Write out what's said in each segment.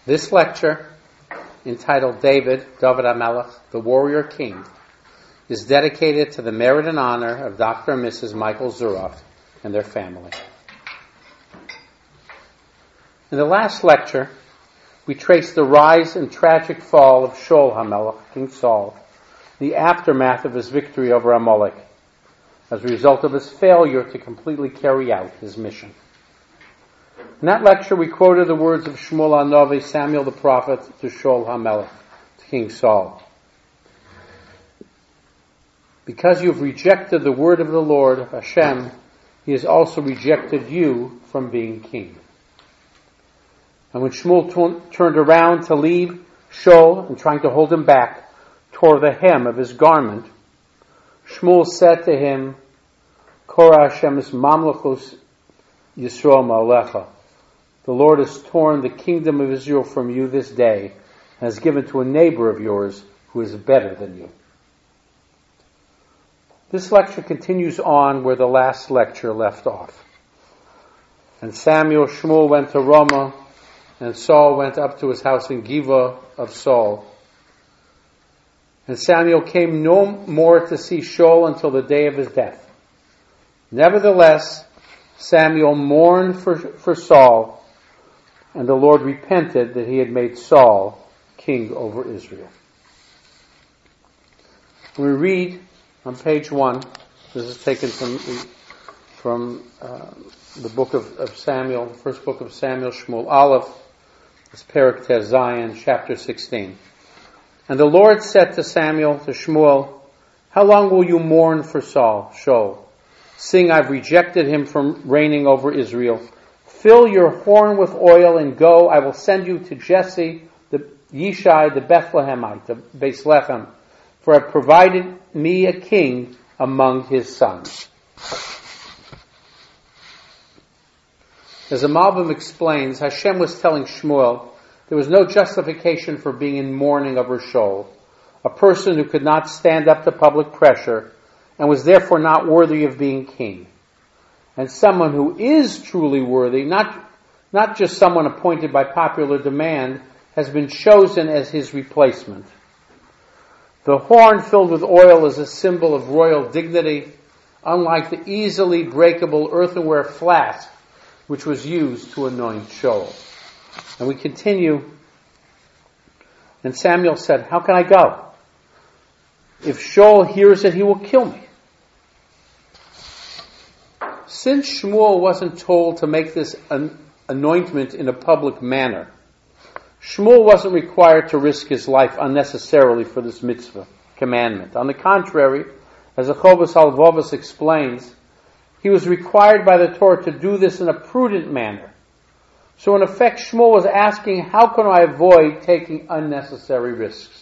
This lecture, entitled David HaMelech, the Warrior King, is dedicated to the merit and honor of Dr. and Mrs. Michael Zuroff and their family. In the last lecture, we traced the rise and tragic fall of Shaul HaMelech, King Saul, the aftermath of his victory over Amalek, as a result of his failure to completely carry out his mission. In that lecture, we quoted the words of Shmuel HaNavi, Samuel the prophet, to Shaul HaMelech, to King Saul. Because you have rejected the word of the Lord, of Hashem, he has also rejected you from being king. And when Shmuel turned around to leave, Shaul, and trying to hold him back, tore the hem of his garment. Shmuel said to him, Korah Hashem es mamlechus Yisrael ma'alecha. The Lord has torn the kingdom of Israel from you this day and has given to a neighbor of yours who is better than you. This lecture continues on where the last lecture left off. And Shmuel went to Ramah, and Saul went up to his house in Giva of Saul. And Samuel came no more to see Shaul until the day of his death. Nevertheless, Samuel mourned for Saul, and the Lord repented that he had made Saul king over Israel. We read on page 1, this is taken from the book of Samuel, the first book of Samuel, Shmuel Aleph, it's Perek Tes Zayin, chapter 16. And the Lord said to Samuel, to Shmuel, how long will you mourn for Saul, Shaul? Seeing I've rejected him from reigning over Israel. Fill your horn with oil and go. I will send you to Jesse, the Yishai, the Bethlehemite, the Bethlehem, for I have provided me a king among his sons. As the Malbim explains, Hashem was telling Shmuel there was no justification for being in mourning over Shaul, a person who could not stand up to public pressure and was therefore not worthy of being king. And someone who is truly worthy, not just someone appointed by popular demand, has been chosen as his replacement. The horn filled with oil is a symbol of royal dignity, unlike the easily breakable earthenware flask which was used to anoint Shaul. And we continue, and Samuel said, how can I go? If Shaul hears it, he will kill me. Since Shmuel wasn't told to make this anointment in a public manner, Shmuel wasn't required to risk his life unnecessarily for this mitzvah, commandment. On the contrary, as the Chovos HaLevavos explains, he was required by the Torah to do this in a prudent manner. So in effect, Shmuel was asking, how can I avoid taking unnecessary risks?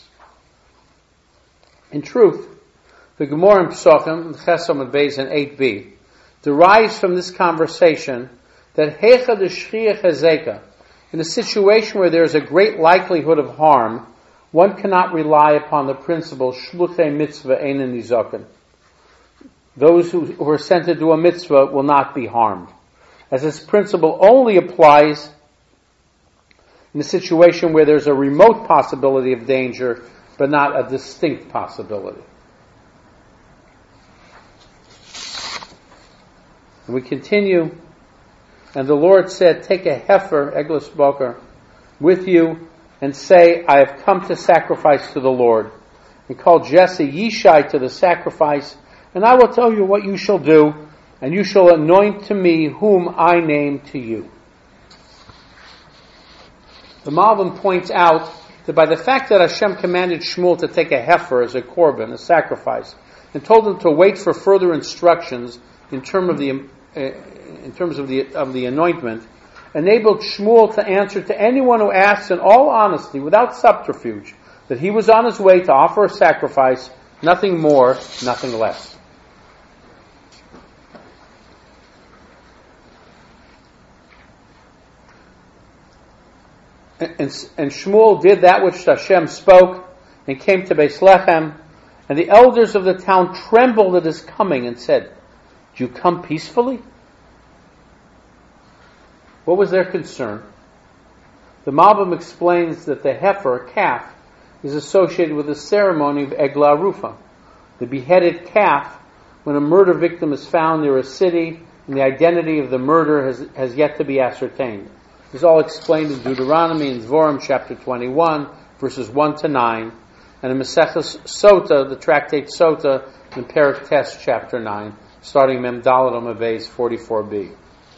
In truth, the Gemara in Pesachim, Chesam and Beis and 8b, derives from this conversation that Hecha de Shchiach Hezeka, in a situation where there is a great likelihood of harm, one cannot rely upon the principle Shluchei Mitzvah Einen Nizaken. Those who are sent to do a mitzvah will not be harmed, as this principle only applies in a situation where there's a remote possibility of danger, but not a distinct possibility. And we continue, and the Lord said, take a heifer, Eglos Boker, with you, and say, I have come to sacrifice to the Lord. And call Jesse Yishai to the sacrifice, and I will tell you what you shall do, and you shall anoint to me whom I name to you. The Malbim points out that by the fact that Hashem commanded Shmuel to take a heifer as a korban, a sacrifice, and told him to wait for further instructions in terms of the anointment, enabled Shmuel to answer to anyone who asks in all honesty, without subterfuge, that he was on his way to offer a sacrifice, nothing more, nothing less. And Shmuel did that which Hashem spoke and came to Bethlehem, and the elders of the town trembled at his coming and said, do you come peacefully? What was their concern? The Malbim explains that the heifer, calf, is associated with the ceremony of Eglah Rufa, the beheaded calf, when a murder victim is found near a city and the identity of the murderer has yet to be ascertained. This is all explained in Deuteronomy and Dvorim chapter 21, verses 1 to 9, and in Maseches Sota, the tractate Sota, in Perek Tes chapter 9, starting Mem Dalet Amud Beis 44b.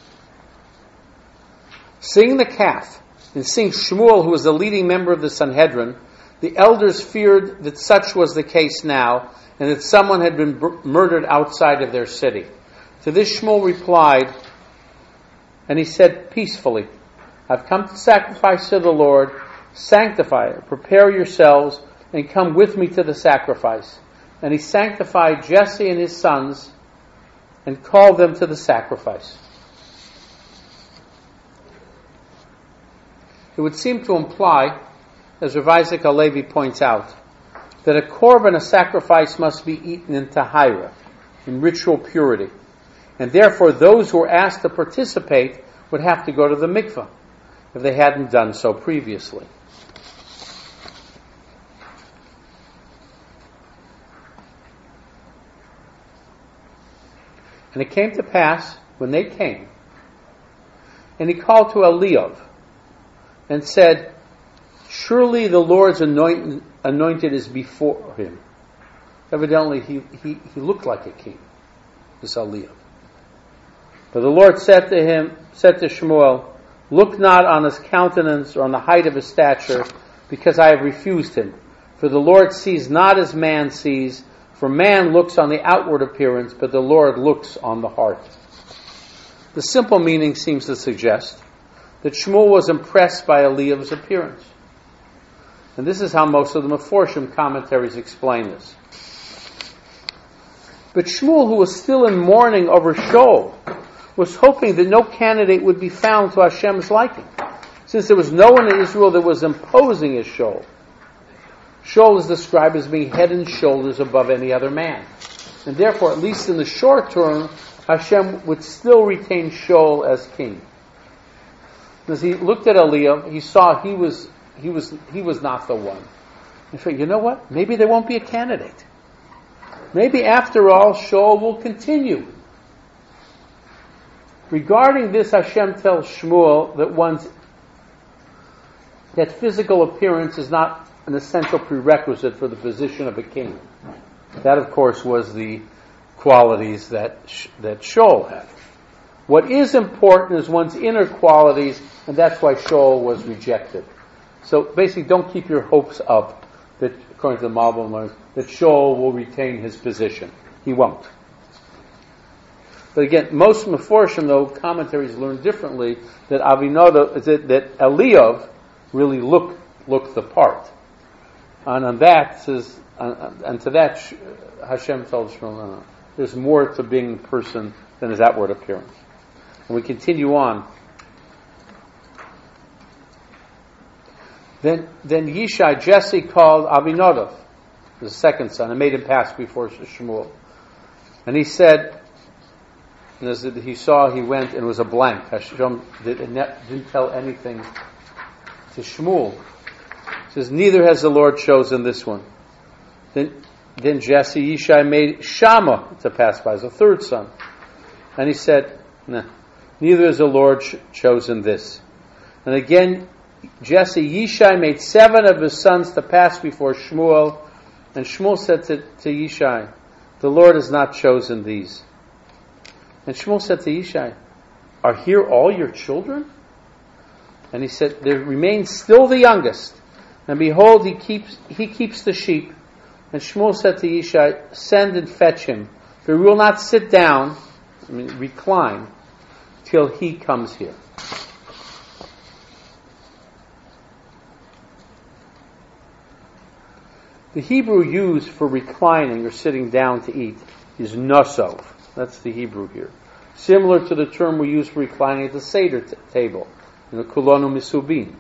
Seeing the calf, and seeing Shmuel, who was the leading member of the Sanhedrin, the elders feared that such was the case now, and that someone had been murdered outside of their city. To this Shmuel replied, and he said peacefully, I've come to sacrifice to the Lord. Sanctify it, prepare yourselves, and come with me to the sacrifice. And he sanctified Jesse and his sons, and called them to the sacrifice. It would seem to imply, as Rav Isaac Halevi points out, that a korban, a sacrifice, must be eaten in tahira, in ritual purity. And therefore those who were asked to participate would have to go to the mikveh, if they hadn't done so previously. And it came to pass, when they came, and he called to Eliav, and said, surely the Lord's anointed is before him. Evidently, he looked like a king, this Eliav. But the Lord said to Shmuel, look not on his countenance or on the height of his stature, because I have refused him. For the Lord sees not as man sees, for man looks on the outward appearance, but the Lord looks on the heart. The simple meaning seems to suggest that Shmuel was impressed by Eliav's appearance. And this is how most of the Meforshim commentaries explain this. But Shmuel, who was still in mourning over Shaul, was hoping that no candidate would be found to Hashem's liking, since there was no one in Israel that was imposing as Shaul. Shaul is described as being head and shoulders above any other man. And therefore, at least in the short term, Hashem would still retain Shaul as king. As he looked at Eliav, he saw he was not the one. He said, you know what? Maybe there won't be a candidate. Maybe after all, Shaul will continue. Regarding this, Hashem tells Shmuel that physical appearance is not an essential prerequisite for the position of a king. That, of course, was the qualities that Shaul had. What is important is one's inner qualities, and that's why Shaul was rejected. So basically, don't keep your hopes up that, according to the Malbim, that Shaul will retain his position. He won't. But again, most Meforshim, though, commentaries learn differently, that that Eliav really looked the part. And on that says, and to that Hashem tells Shmuel, no, there's more to being a person than his outward appearance. And we continue on. Then Yishai, Jesse called Abinadab, the second son, and made him pass before Shmuel. And he said, and as he saw, he went, and it was a blank. Hashem didn't tell anything to Shmuel. He says, neither has the Lord chosen this one. Then Jesse, Yishai made Shammah to pass by as a third son. And he said, nah, neither has the Lord chosen this. And again, Jesse, Yishai made 7 of his sons to pass before Shmuel. And Shmuel said to Yishai, the Lord has not chosen these. And Shmuel said to Yishai, are here all your children? And he said, there remains still the youngest. And behold, he keeps the sheep. And Shmuel said to Yishai, send and fetch him, for we will not sit down, recline, till he comes here. The Hebrew used for reclining or sitting down to eat is nosov. That's the Hebrew here. Similar to the term we use for reclining at the Seder table, in the Kulonu Misubin.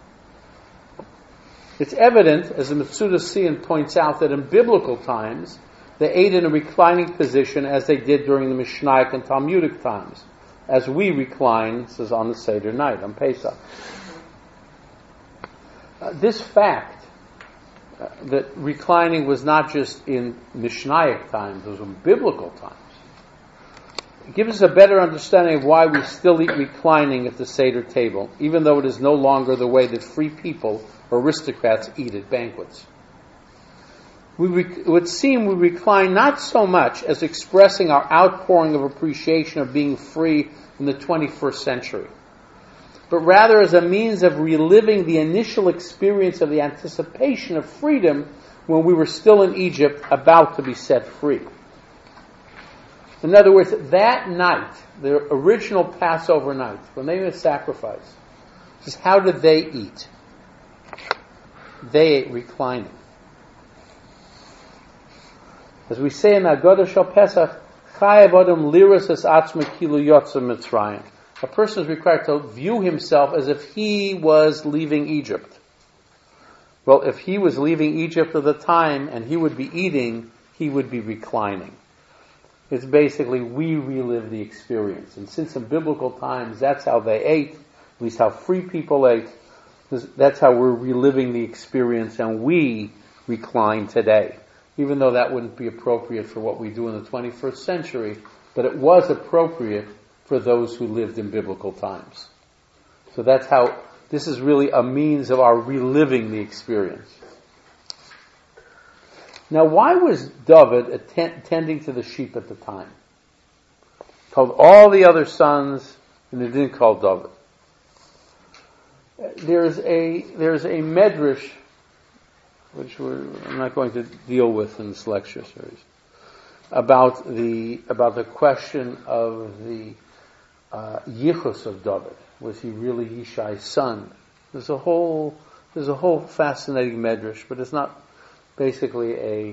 It's evident, as the Metzudas Sion points out, that in biblical times, they ate in a reclining position as they did during the Mishnaic and Talmudic times, as we recline, says, on the Seder night, on Pesach. This fact that reclining was not just in Mishnaic times, it was in biblical times, it gives us a better understanding of why we still eat reclining at the Seder table, even though it is no longer the way that free people or aristocrats eat at banquets. It would seem we recline not so much as expressing our outpouring of appreciation of being free in the 21st century, but rather as a means of reliving the initial experience of the anticipation of freedom when we were still in Egypt, about to be set free. In other words, that night, the original Passover night, when they made a sacrifice, just how did they eat? They ate reclining. As we say in Haggadah Shel Pesach, Chayav Adam liras es atzma kilu yotza Mitzrayim. A person is required to view himself as if he was leaving Egypt. Well, if he was leaving Egypt at the time and he would be eating, he would be reclining. It's basically we relive the experience. And since in biblical times that's how they ate, at least how free people ate, that's how we're reliving the experience, and we recline today. Even though that wouldn't be appropriate for what we do in the 21st century, but it was appropriate for those who lived in biblical times. So that's how, this is really a means of our reliving the experience. Now, why was David attending to the sheep at the time? Called all the other sons, and it didn't call David. There's a medrash, which I'm not going to deal with in this lecture series, about the question of the yichus of David. Was he really Yishai's son? There's a whole fascinating medrash, but it's not basically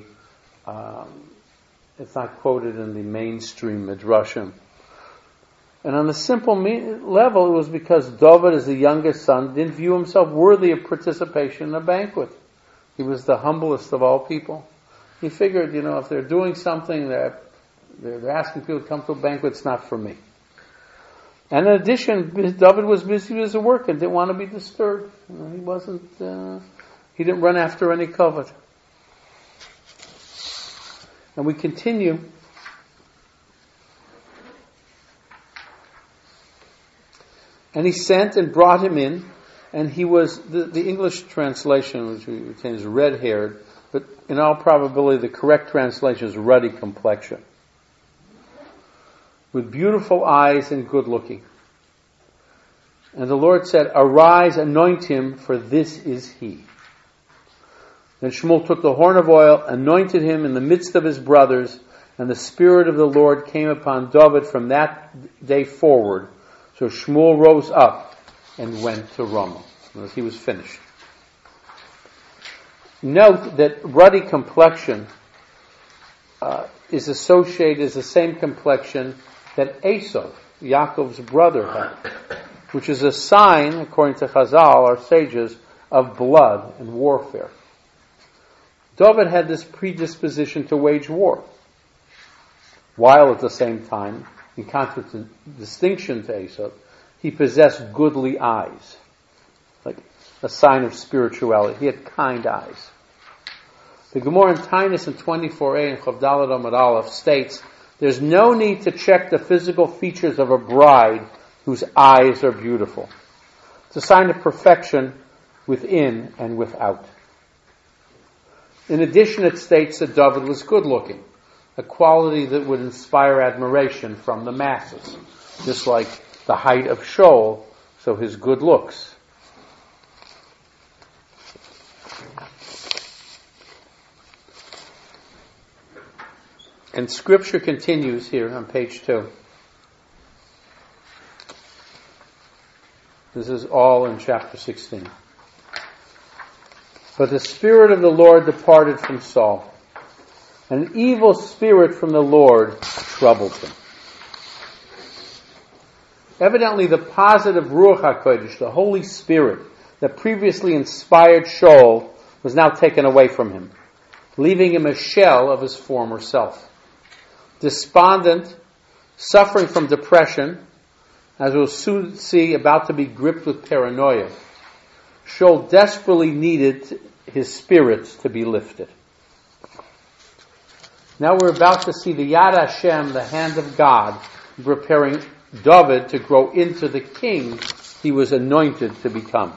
it's not quoted in the mainstream midrashim. And on the simple level, it was because David, as the youngest son, didn't view himself worthy of participation in a banquet. He was the humblest of all people. He figured, if they're doing something, they're asking people to come to a banquet, it's not for me. And in addition, David was busy with his work and didn't want to be disturbed. He didn't run after any covet. And we continue. And he sent and brought him in, and he was, the English translation, which we retain, is red-haired, but in all probability the correct translation is ruddy complexion, with beautiful eyes and good looking. And the Lord said, "Arise, anoint him, for this is he." Then Shmuel took the horn of oil, anointed him in the midst of his brothers, and the Spirit of the Lord came upon David from that day forward. So Shmuel rose up and went to Ramah. He was finished. Note that ruddy complexion is associated as the same complexion that Esau, Yaakov's brother, had, which is a sign, according to Chazal, our sages, of blood and warfare. David had this predisposition to wage war, while at the same time, in contradistinction to Esau, he possessed goodly eyes, like a sign of spirituality. He had kind eyes. The Gemara in Tainus in 24a and Chavdalad Amud Aleph states, "There's no need to check the physical features of a bride whose eyes are beautiful. It's a sign of perfection within and without." In addition, it states that David was good looking, a quality that would inspire admiration from the masses, just like the height of Shaul, so his good looks. And Scripture continues here on page 2. This is all in chapter 16. "But the Spirit of the Lord departed from Saul, and an evil spirit from the Lord troubled him." Evidently, the positive Ruach HaKodesh, the Holy Spirit, that previously inspired Shaul, was now taken away from him, leaving him a shell of his former self. Despondent, suffering from depression, as we'll soon see, about to be gripped with paranoia, Shaul desperately needed his spirits to be lifted. Now we're about to see the Yad Hashem, the hand of God, preparing David to grow into the king he was anointed to become.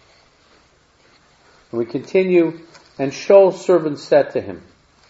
And we continue, and Shaul's servant said to him,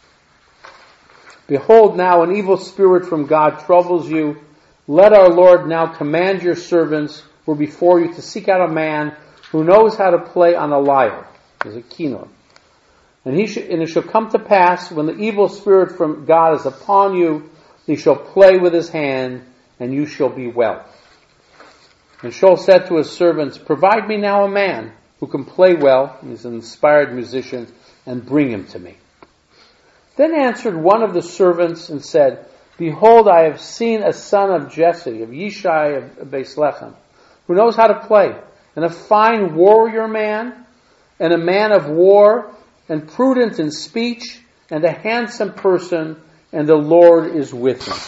Behold, now an evil spirit from God troubles you. Let our Lord now command your servants who are before you to seek out a man who knows how to play on a lyre, as a kinnor. And it shall come to pass, when the evil spirit from God is upon you, he shall play with his hand, and you shall be well. And Shaul said to his servants, Provide me now a man who can play well, he's an inspired musician, and bring him to me. Then answered one of the servants and said, Behold, I have seen a son of Jesse, of Yishai of Beis Lechem, who knows how to play, and a fine warrior man, and a man of war, and prudent in speech, and a handsome person, and the Lord is with him.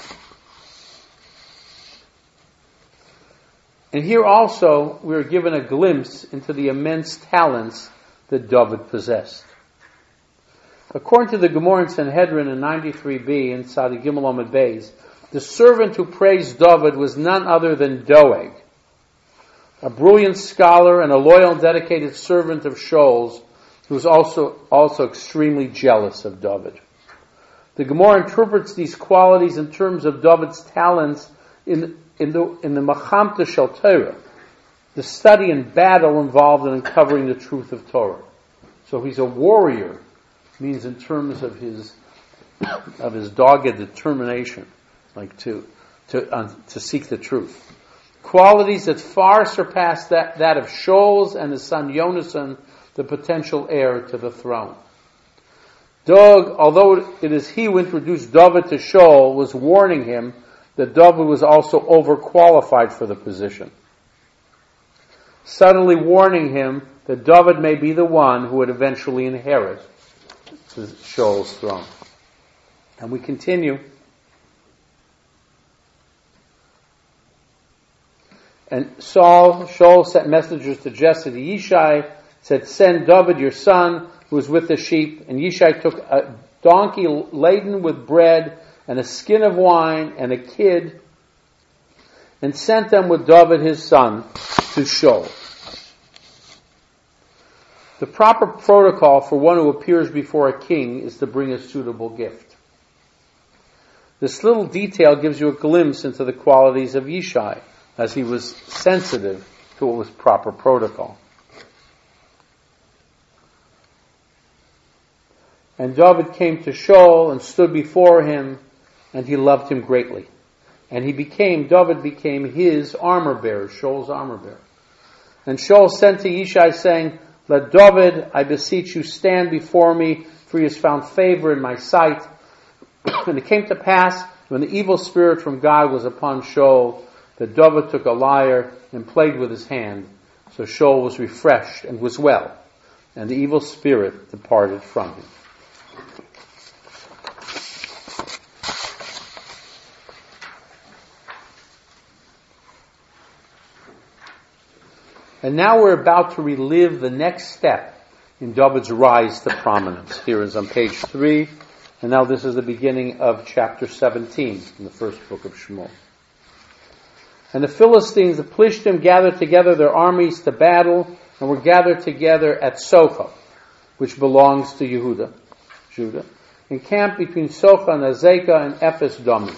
And here also we are given a glimpse into the immense talents that David possessed. According to the Gemara in Sanhedrin in 93b in Sadi Gimel Amud Beis, the servant who praised David was none other than Doeg, a brilliant scholar and a loyal and dedicated servant of Shaul's, who was also extremely jealous of David. The Gemara interprets these qualities in terms of David's talents in the Machamta Shel Torah, the study and battle involved in uncovering the truth of Torah. So he's a warrior, means in terms of his dogged determination, like to seek the truth. Qualities that far surpass that of Shaul's and his son Yonasan, the potential heir to the throne. Doeg, although it is he who introduced David to Shaul, was warning him that David was also overqualified for the position, subtly warning him that David may be the one who would eventually inherit Shaul's throne. And we continue. And Shaul sent messengers to Jesse to Yishai, said, Send David your son, who is with the sheep. And Yishai took a donkey laden with bread and a skin of wine and a kid, and sent them with David his son to Shaul. The proper protocol for one who appears before a king is to bring a suitable gift. This little detail gives you a glimpse into the qualities of Yishai, as he was sensitive to what was proper protocol. And David came to Shaul and stood before him, and he loved him greatly. And David became his armor bearer, Shaul's armor bearer. And Shaul sent to Yishai saying, Let David, I beseech you, stand before me, for he has found favor in my sight. And it came to pass, when the evil spirit from God was upon Shaul, that David took a lyre and played with his hand. So Shaul was refreshed and was well, and the evil spirit departed from him. And now we're about to relive the next step in David's rise to prominence. Here is on page 3, and now this is the beginning of chapter 17 in the first book of Shmuel. And the Philistines, the Plishtim, gathered together their armies to battle, and were gathered together at Socho, which belongs to Judah, encamped between Socho and Azekah and Ephes Dammim.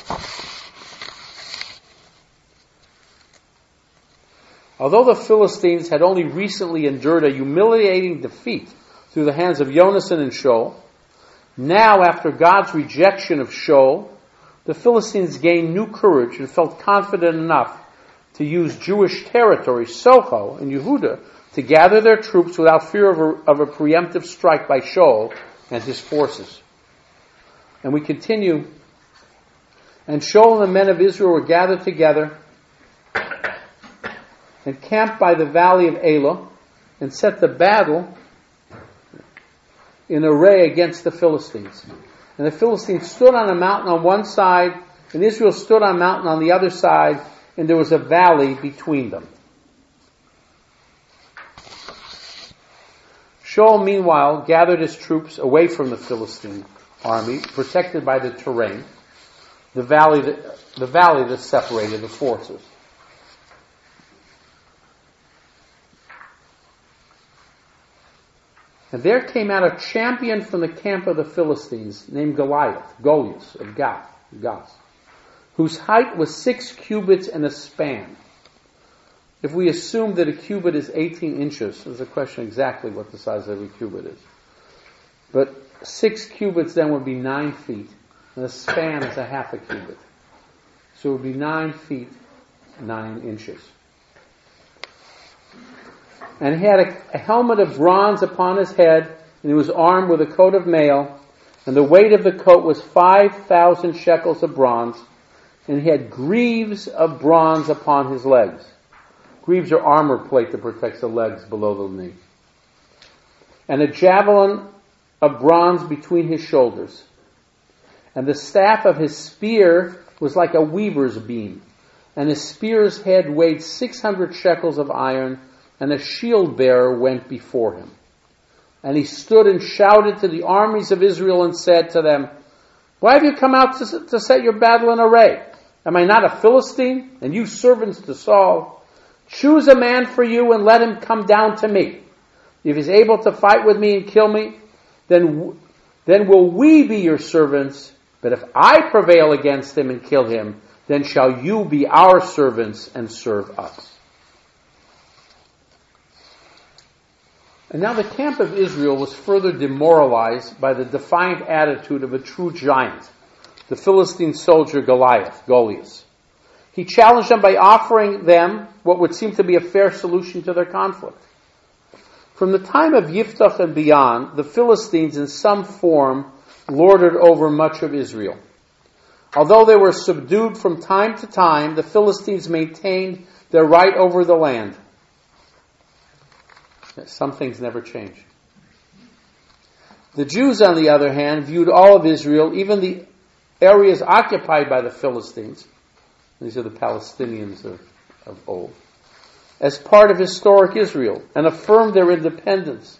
Although the Philistines had only recently endured a humiliating defeat through the hands of Yonasan and Shaul, now after God's rejection of Shaul, the Philistines gained new courage and felt confident enough to use Jewish territory, Socho and Yehuda, to gather their troops without fear of a preemptive strike by Shaul and his forces. And we continue. And Shaul and the men of Israel were gathered together and camped by the valley of Elah, and set the battle in array against the Philistines. And the Philistines stood on a mountain on one side, and Israel stood on a mountain on the other side, and there was a valley between them. Shaul, meanwhile, gathered his troops away from the Philistine army, protected by the terrain, the valley that separated the forces. And there came out a champion from the camp of the Philistines named Goliath of Gath, whose height was 6 cubits and a span. If we assume that a cubit is 18 inches, there's a question exactly what the size of a cubit is. But 6 cubits then would be 9 feet, and a span is a half a cubit. So it would be 9 feet, 9 inches. And he had a helmet of bronze upon his head, and he was armed with a coat of mail, and the weight of the coat was 5,000 shekels of bronze, and he had greaves of bronze upon his legs. Greaves are armor plate that protects the legs below the knee. And a javelin of bronze between his shoulders. And the staff of his spear was like a weaver's beam. And his spear's head weighed 600 shekels of iron, and a shield bearer went before him. And he stood and shouted to the armies of Israel and said to them, "Why have you come out to set your battle in array? Am I not a Philistine, and you servants to Saul? Choose a man for you and let him come down to me. If he's able to fight with me and kill me, then will we be your servants. But if I prevail against him and kill him, then shall you be our servants and serve us." And now the camp of Israel was further demoralized by the defiant attitude of a true giant, the Philistine soldier Goliath. He challenged them by offering them what would seem to be a fair solution to their conflict. From the time of Yiftach and beyond, the Philistines in some form lorded over much of Israel. Although they were subdued from time to time, the Philistines maintained their right over the land. Some things never change. The Jews, on the other hand, viewed all of Israel, even the areas occupied by the Philistines, these are the Palestinians of old, as part of historic Israel, and affirmed their independence.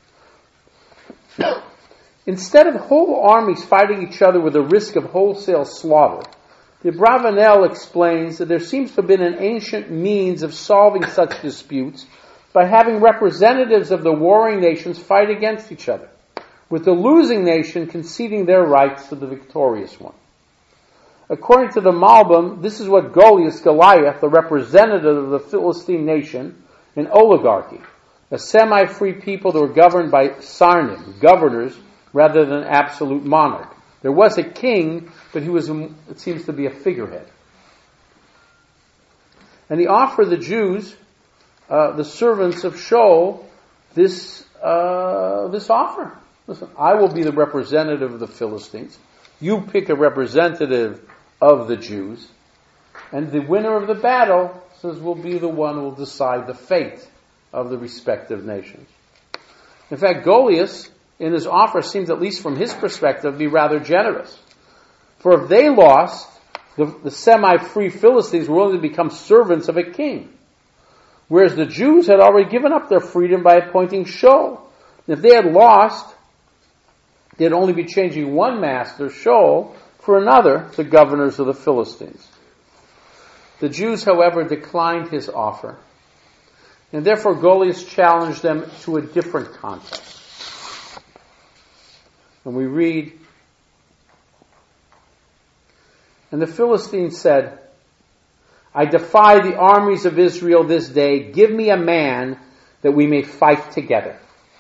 Instead of whole armies fighting each other with the risk of wholesale slaughter, the Abravanel explains that there seems to have been an ancient means of solving such disputes by having representatives of the warring nations fight against each other, with the losing nation conceding their rights to the victorious one. According to the Malbim, this is what Goliath, the representative of the Philistine nation, an oligarchy, a semi-free people that were governed by sarnim, governors, rather than absolute monarch. There was a king, but he was, it seems to be a figurehead. And he offered the Jews, the servants of Shaul, this offer. Listen, I will be the representative of the Philistines. You pick a representative of the Jews, and the winner of the battle says will be the one who will decide the fate of the respective nations. In fact, Goliath, in his offer, seems, at least from his perspective, to be rather generous. For if they lost, the semi-free Philistines were willing to become servants of a king, whereas the Jews had already given up their freedom by appointing Shaul. And if they had lost, they'd only be changing one master, Shaul, for another, the governors of the Philistines. The Jews, however, declined his offer, and therefore Goliath challenged them to a different contest. And we read, "And the Philistines said, I defy the armies of Israel this day. Give me a man that we may fight together."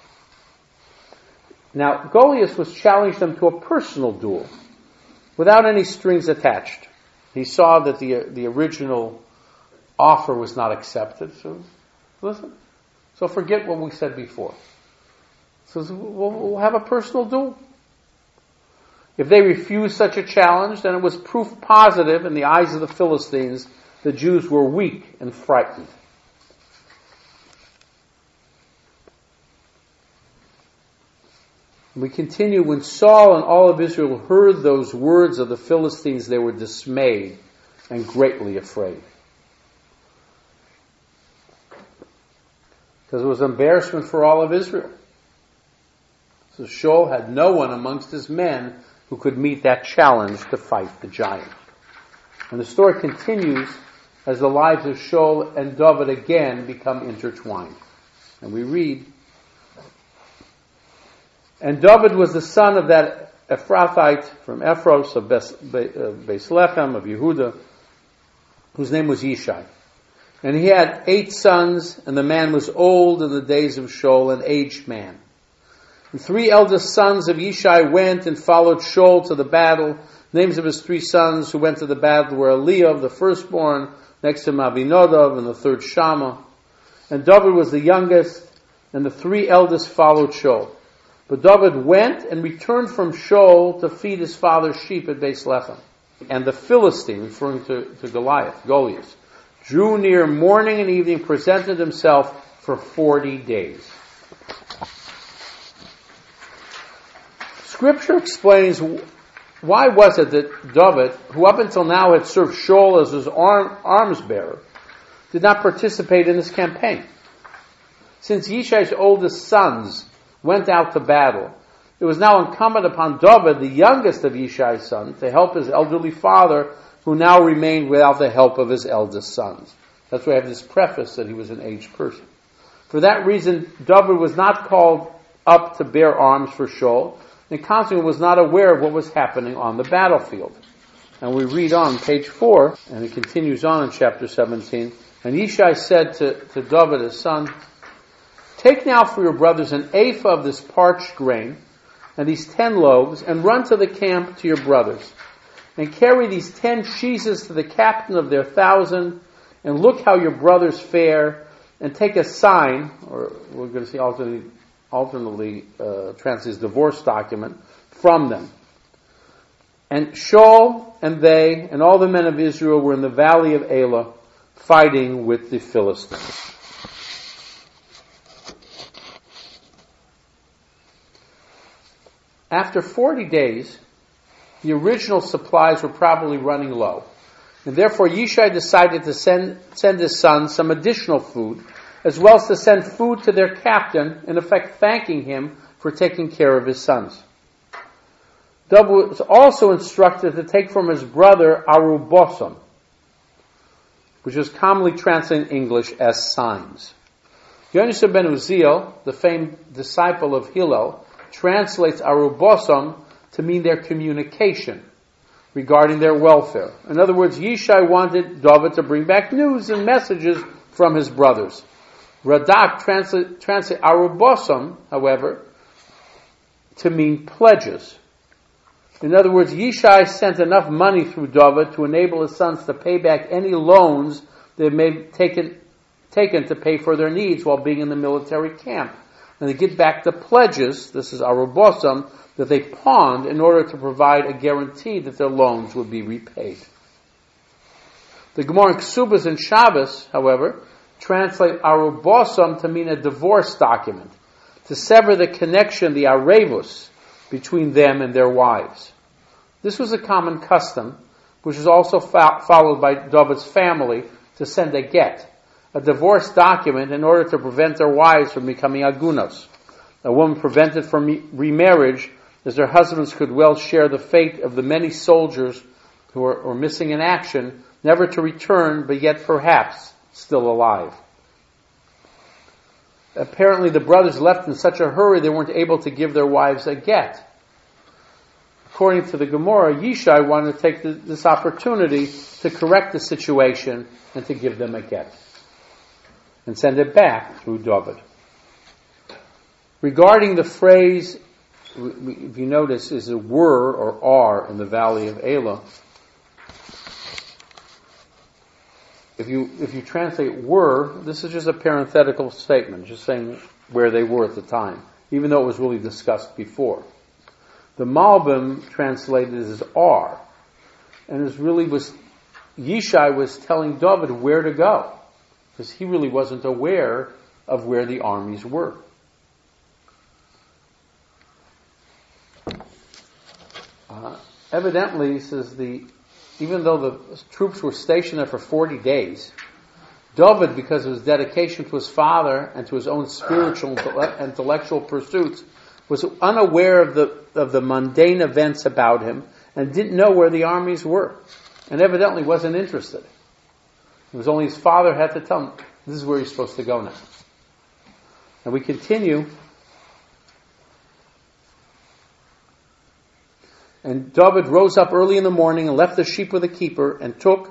Now, Goliath was challenging them to a personal duel, without any strings attached. He saw that the original offer was not accepted. So, listen. So forget what we said before. So we'll have a personal duel. If they refused such a challenge, then it was proof positive in the eyes of the Philistines the Jews were weak and frightened. We continue, when Saul and all of Israel heard those words of the Philistines, they were dismayed and greatly afraid. Because it was embarrassment for all of Israel. So Shaul had no one amongst his men who could meet that challenge to fight the giant. And the story continues as the lives of Shaul and David again become intertwined. And we read, "And David was the son of that Ephrathite from Ephros of Bethlehem of Yehuda, whose name was Yishai. And he had 8 sons, and the man was old in the days of Shaul, an aged man. The 3 eldest sons of Yishai went and followed Shaul to the battle. Names of his 3 sons who went to the battle were Eliab, the firstborn, next to him Abinadab, and the third Shammah. And David was the youngest, and the 3 eldest followed Shaul. But David went and returned from Shaul to feed his father's sheep at Bethlehem. And the Philistine," referring to Goliath, "drew near morning and evening, presented himself for 40 days. Scripture explains why was it that David, who up until now had served Shaul as his arms bearer, did not participate in this campaign. Since Yishai's oldest sons went out to battle, it was now incumbent upon David, the youngest of Yishai's sons, to help his elderly father, who now remained without the help of his eldest sons. That's why I have this preface that he was an aged person. For that reason, David was not called up to bear arms for Shaul, and consequently was not aware of what was happening on the battlefield. And we read on page 4, and it continues on in chapter 17. "And Yishai said to David his son, 'Take now for your brothers an ephah of this parched grain, and these 10 loaves, and run to the camp to your brothers. And carry these 10 cheeses to the captain of their 1,000, and look how your brothers fare, and take a sign,'" or we're going to see alternately translates divorce document, "from them. And Shaul and they and all the men of Israel were in the valley of Elah, fighting with the Philistines." After 40 days, the original supplies were probably running low. And therefore Yishai decided to send his sons some additional food, as well as to send food to their captain, in effect thanking him for taking care of his sons. David was also instructed to take from his brother Arubosom, which is commonly translated in English as signs. Yonasan ben Uziel, the famed disciple of Hillel, translates Arubosom to mean their communication regarding their welfare. In other words, Yishai wanted David to bring back news and messages from his brothers. Radak translate Arubosom, however, to mean pledges. In other words, Yishai sent enough money through David to enable his sons to pay back any loans they may have taken to pay for their needs while being in the military camp. And they get back the pledges, this is Arubosom, that they pawned in order to provide a guarantee that their loans would be repaid. The Gemara in Ksubas and Shabbos, however, translate Arubosom to mean a divorce document, to sever the connection, the arevus, between them and their wives. This was a common custom, which was also followed by David's family, to send a get, a divorce document, in order to prevent their wives from becoming agunos, a woman prevented from remarriage, as their husbands could well share the fate of the many soldiers who are missing in action, never to return, but yet perhaps still alive. Apparently the brothers left in such a hurry they weren't able to give their wives a get. According to the Gemara, Yishai wanted to take this opportunity to correct the situation and to give them a get, and send it back through David. Regarding the phrase, if you notice, is a were or are in the valley of Elah. If you translate were, this is just a parenthetical statement, just saying where they were at the time, even though it was really discussed before. The Malbim translated as are, and it really was, Yishai was telling David where to go, because he really wasn't aware of where the armies were. Evidently, he says, even though the troops were stationed there for 40 days, David, because of his dedication to his father and to his own spiritual and intellectual pursuits, was unaware of the mundane events about him and didn't know where the armies were, and evidently wasn't interested. It was only his father had to tell him, this is where you're supposed to go now. And we continue. And David rose up early in the morning and left the sheep with the keeper and took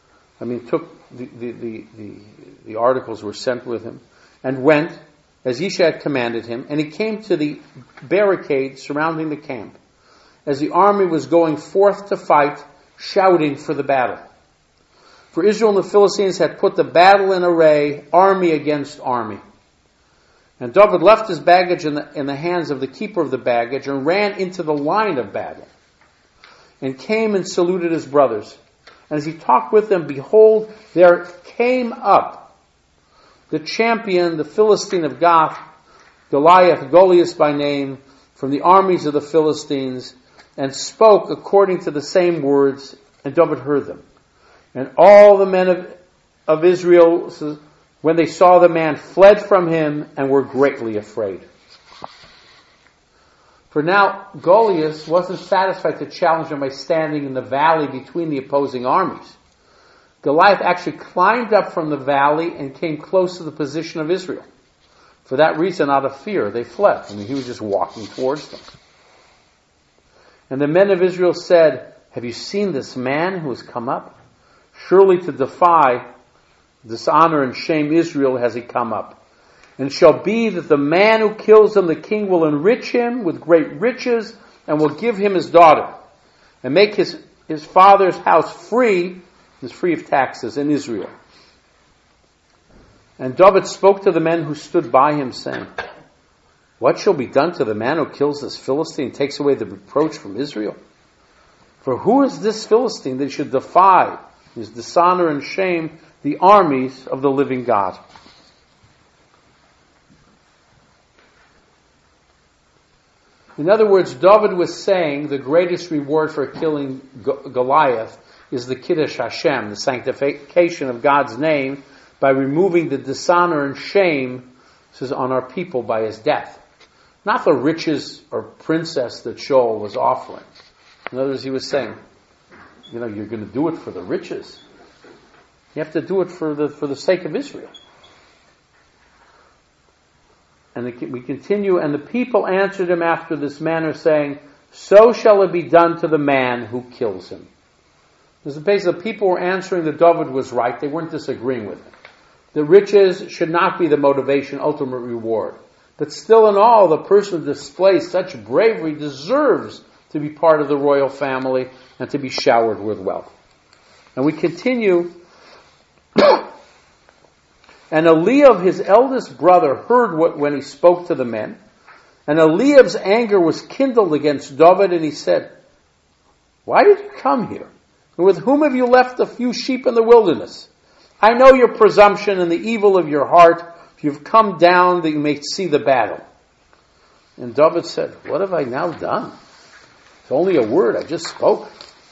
the articles were sent with him, and went as Yishai had commanded him, and he came to the barricade surrounding the camp, as the army was going forth to fight, shouting for the battle. For Israel and the Philistines had put the battle in array, army against army. And David left his baggage in the hands of the keeper of the baggage, and ran into the line of battle, and came and saluted his brothers. And as he talked with them, behold, there came up the champion, the Philistine of Gath, Goliath by name, from the armies of the Philistines, and spoke according to the same words, and David heard them. And all the men of Israel, when they saw the man, fled from him and were greatly afraid. For now, Goliath wasn't satisfied to challenge him by standing in the valley between the opposing armies. Goliath actually climbed up from the valley and came close to the position of Israel. For that reason, out of fear, they fled. He was just walking towards them. And the men of Israel said, have you seen this man who has come up? Surely to defy, dishonor, and shame Israel has he come up. And it shall be that the man who kills him, the king will enrich him with great riches, and will give him his daughter, and make his father's house free of taxes in Israel. And David spoke to the men who stood by him, saying, what shall be done to the man who kills this Philistine and takes away the reproach from Israel? For who is this Philistine that should defy, his dishonor and shame, the armies of the living God? In other words, David was saying the greatest reward for killing Goliath is the Kiddush Hashem, the sanctification of God's name, by removing the dishonor and shame on our people by his death. Not the riches or princess that Shaul was offering. In other words, he was saying, you're going to do it for the riches. You have to do it for the sake of Israel. And we continue, and the people answered him after this manner, saying, so shall it be done to the man who kills him. Because basically the people were answering that David was right. They weren't disagreeing with him. The riches should not be the motivation, ultimate reward. But still in all, the person who displays such bravery deserves to be part of the royal family and to be showered with wealth. And we continue, and Eliab, his eldest brother, heard when he spoke to the men. And Eliab's anger was kindled against David, and he said, why did you come here? And with whom have you left the few sheep in the wilderness? I know your presumption and the evil of your heart. You've come down that you may see the battle. And David said, what have I now done? It's only a word I just spoke.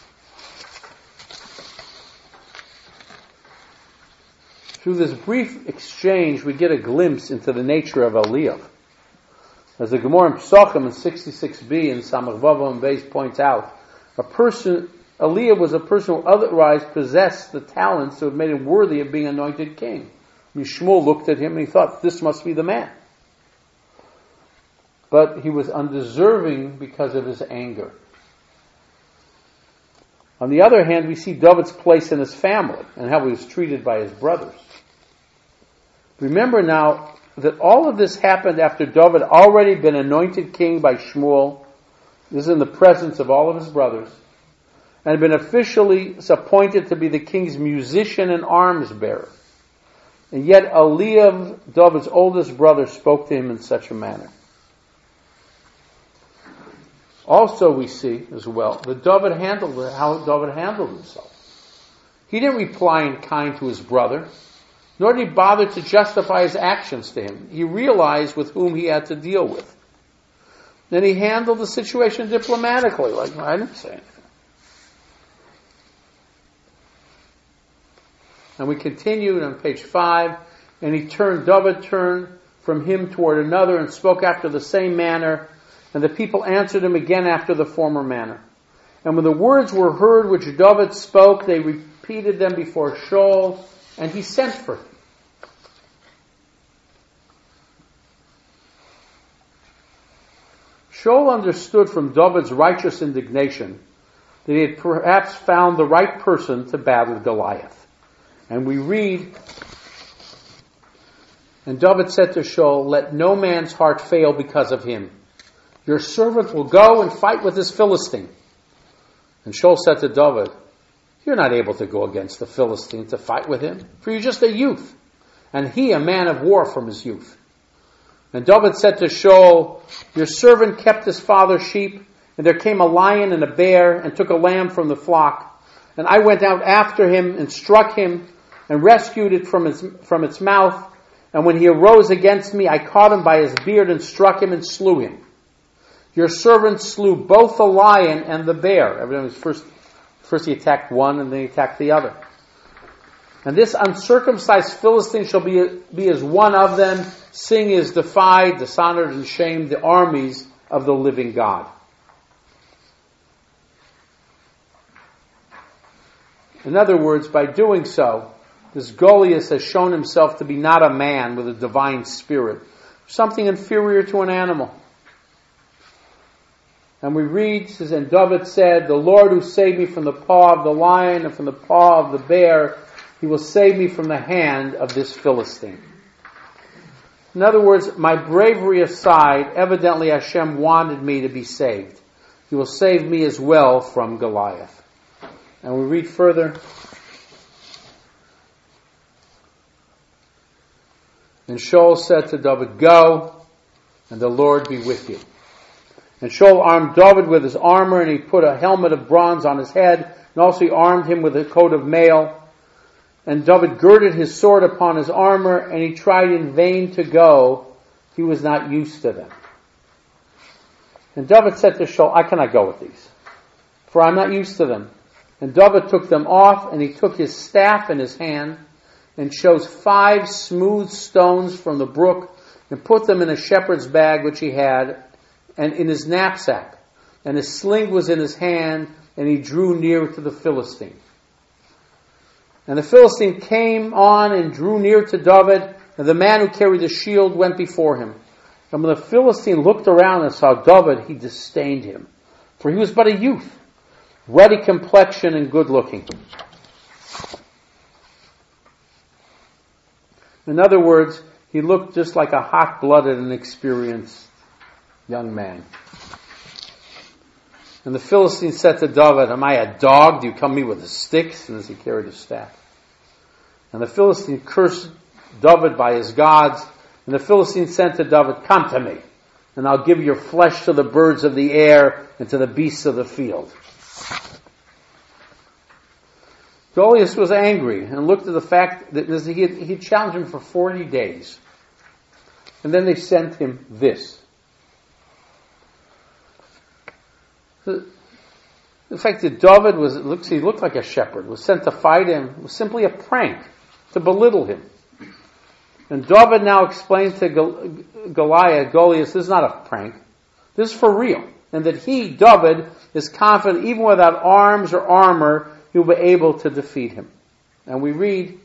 Through this brief exchange, we get a glimpse into the nature of Eliab. As the Gemara in Psachim in 66b and Samach Vav and Beis points out, Eliab was a person who otherwise possessed the talents that would have made him worthy of being anointed king. Shmuel looked at him and he thought, this must be the man. But he was undeserving because of his anger. On the other hand, we see David's place in his family and how he was treated by his brothers. Remember now that all of this happened after David had already been anointed king by Shmuel. This is in the presence of all of his brothers. And had been officially appointed to be the king's musician and arms bearer. And yet Eliab, David's oldest brother, spoke to him in such a manner. Also we see as well that how David handled himself. He didn't reply in kind to his brother, nor did he bother to justify his actions to him. He realized with whom he had to deal with. Then he handled the situation diplomatically, like, I didn't say anything. And we continued on page 5, and David turned from him toward another and spoke after the same manner. And the people answered him again after the former manner. And when the words were heard which David spoke, they repeated them before Shaul, and he sent for him. Shaul understood from David's righteous indignation that he had perhaps found the right person to battle Goliath. And we read, and David said to Shaul, "Let no man's heart fail because of him. Your servant will go and fight with this Philistine." And Shaul said to David, "You're not able to go against the Philistine to fight with him, for you're just a youth, and he a man of war from his youth." And David said to Shaul, "Your servant kept his father's sheep, and there came a lion and a bear, and took a lamb from the flock. And I went out after him, and struck him, and rescued it from its mouth. And when he arose against me, I caught him by his beard, and struck him, and slew him. Your servant slew both the lion and the bear." Evidently, first he attacked one, and then he attacked the other. "And this uncircumcised Philistine shall be as one of them, seeing he has defied, dishonored, and shamed the armies of the living God." In other words, by doing so, this Goliath has shown himself to be not a man with a divine spirit, something inferior to an animal. And we read, says, "And David said, the Lord who saved me from the paw of the lion and from the paw of the bear, he will save me from the hand of this Philistine." In other words, my bravery aside, evidently Hashem wanted me to be saved. He will save me as well from Goliath. And we read further. And Shaul said to David, "Go, and the Lord be with you." And Shaul armed David with his armor, and he put a helmet of bronze on his head, and also he armed him with a coat of mail. And David girded his sword upon his armor, and he tried in vain to go. He was not used to them. And David said to Shaul, "I cannot go with these, for I'm not used to them." And David took them off, and he took his staff in his hand, and chose 5 smooth stones from the brook, and put them in a shepherd's bag which he had, and in his knapsack. And his sling was in his hand, and he drew near to the Philistine. And the Philistine came on and drew near to David, and the man who carried the shield went before him. And when the Philistine looked around and saw David, he disdained him, for he was but a youth, ruddy complexion and good looking. In other words, he looked just like a hot-blooded and experienced young man. And the Philistine said to David, "Am I a dog? Do you come me with a stick?" And as he carried his staff. And the Philistine cursed David by his gods. And the Philistine said to David, "Come to me, and I'll give your flesh to the birds of the air and to the beasts of the field." Goliath was angry and looked at the fact that he challenged him for 40 days. And then they sent him this. The fact that David he looked like a shepherd, was sent to fight him, was simply a prank to belittle him. And David now explained to Goliath, this is not a prank. This is for real. And that he, David, is confident even without arms or armor, he will be able to defeat him. And we read,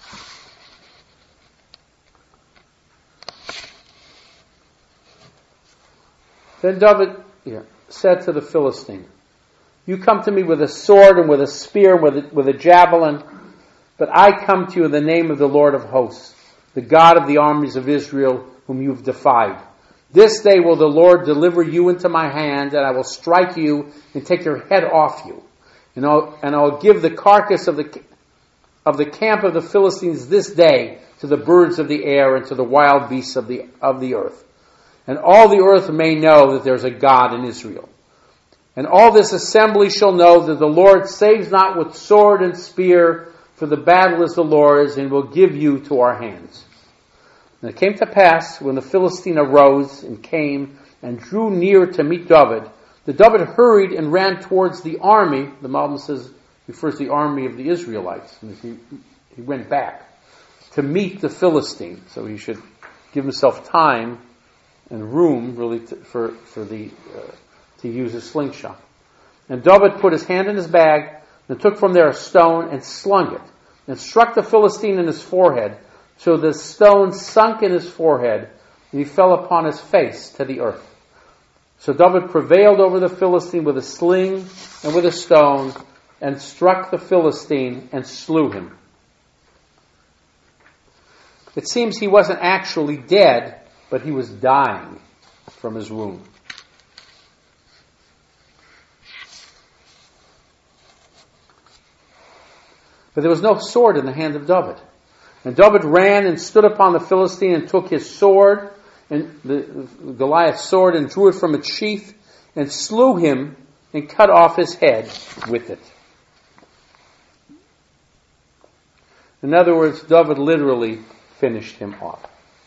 then David said to the Philistine, "You come to me with a sword and with a spear and with a javelin, but I come to you in the name of the Lord of hosts, the God of the armies of Israel, whom you've defied. This day will the Lord deliver you into my hand, and I will strike you and take your head off you. And I'll give the carcass of the camp of the Philistines this day to the birds of the air and to the wild beasts of the earth. And all the earth may know that there's a God in Israel. And all this assembly shall know that the Lord saves not with sword and spear, for the battle is the Lord's, and will give you to our hands." And it came to pass, when the Philistine arose and came and drew near to meet David, that David hurried and ran towards the army. The Malbim says, refers to the army of the Israelites. And he went back to meet the Philistine. So he should give himself time and room really to use a slingshot. And David put his hand in his bag and took from there a stone and slung it and struck the Philistine in his forehead, so the stone sunk in his forehead and he fell upon his face to the earth. So David prevailed over the Philistine with a sling and with a stone and struck the Philistine and slew him. It seems he wasn't actually dead, but he was dying from his wound. But there was no sword in the hand of David. And David ran and stood upon the Philistine and took his sword, and Goliath's sword, and drew it from its sheath, and slew him and cut off his head with it. In other words, David literally finished him off.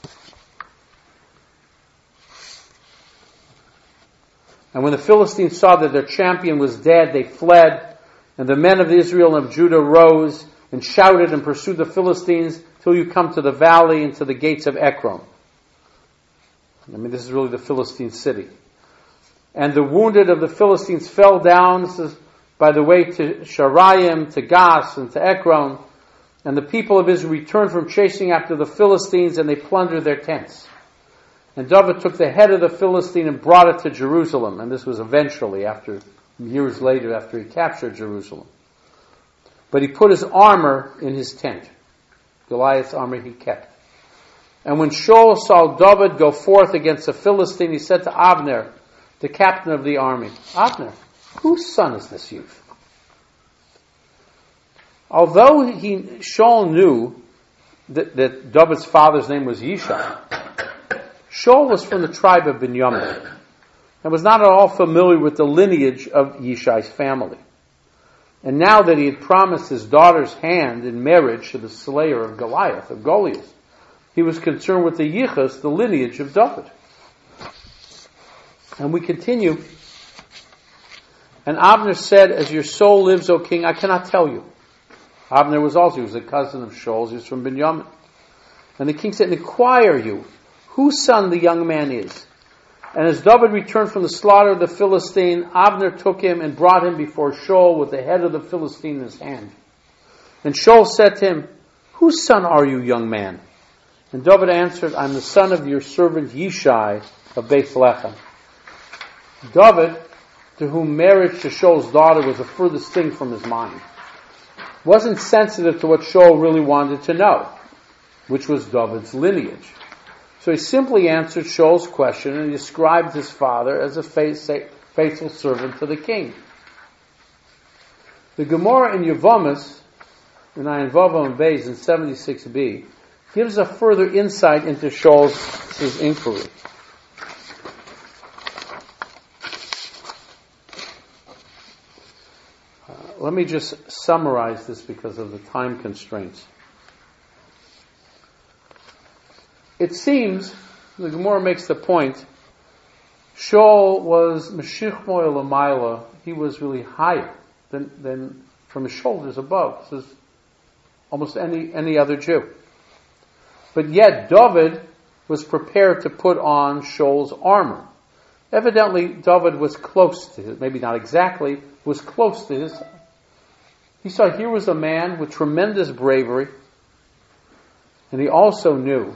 And when the Philistines saw that their champion was dead, they fled. And the men of Israel and of Judah rose and shouted and pursued the Philistines till you come to the valley and to the gates of Ekron. This is really the Philistine city. And the wounded of the Philistines fell down by the way to Sharaim, to Gath, and to Ekron. And the people of Israel returned from chasing after the Philistines, and they plundered their tents. And David took the head of the Philistine and brought it to Jerusalem. And this was eventually, years later, after he captured Jerusalem. But he put his armor in his tent. Goliath's armor he kept. And when Shaul saw David go forth against the Philistine, he said to Abner, the captain of the army, Abner, whose son is this youth? Although Shaul knew that David's father's name was Yishai, Shaul was from the tribe of Benjamin and was not at all familiar with the lineage of Yishai's family. And now that he had promised his daughter's hand in marriage to the slayer of Goliath, he was concerned with the yichus, the lineage of David. And we continue. And Abner said, as your soul lives, O king, I cannot tell you. Abner was a cousin of Shaul's. He was from Benjamin. And the king said, inquire you whose son the young man is. And as David returned from the slaughter of the Philistine, Abner took him and brought him before Shaul with the head of the Philistine in his hand. And Shaul said to him, whose son are you, young man? And David answered, I'm the son of your servant Yishai of Bethlehem. David, to whom marriage to Shaul's daughter was the furthest thing from his mind, wasn't sensitive to what Shaul really wanted to know, which was David's lineage. So he simply answered Shaul's question and he described his father as a faithful servant to the king. The Gemara in Yevamos, in Ayin Vav and Beis in 76b, gives a further insight into Shaul's inquiry. Let me just summarize this because of the time constraints. It seems, the Gemara makes the point, Shaul was Meshich Moel Amaila, he was really higher than from his shoulders above. This is almost any other Jew. But yet David was prepared to put on Shaul's armor. Evidently David was close to his, maybe not exactly, was close to his. He saw here was a man with tremendous bravery, and he also knew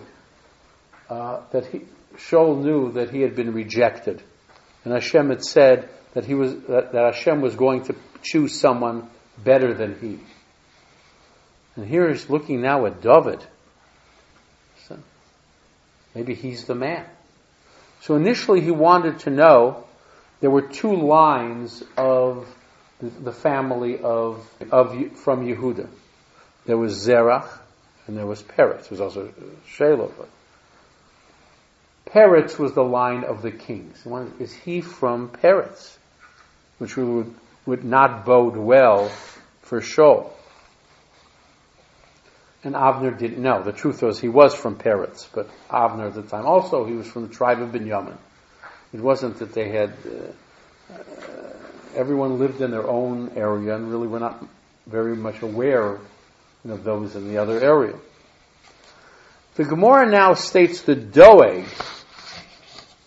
Shaul knew that he had been rejected, and Hashem had said that that Hashem was going to choose someone better than he. And here he's looking now at David. So maybe he's the man. So initially he wanted to know. There were two lines of the family from Yehuda. There was Zerach and there was Peretz. There was also Shelah. Peretz was the line of the kings. Is he from Peretz? Which would not bode well for Shaul. And Abner didn't know. The truth was he was from Peretz, but Abner at the time also, he was from the tribe of Benjamin. It wasn't that they had... everyone lived in their own area and really were not very much aware of those in the other area. The Gemara now states the Doeg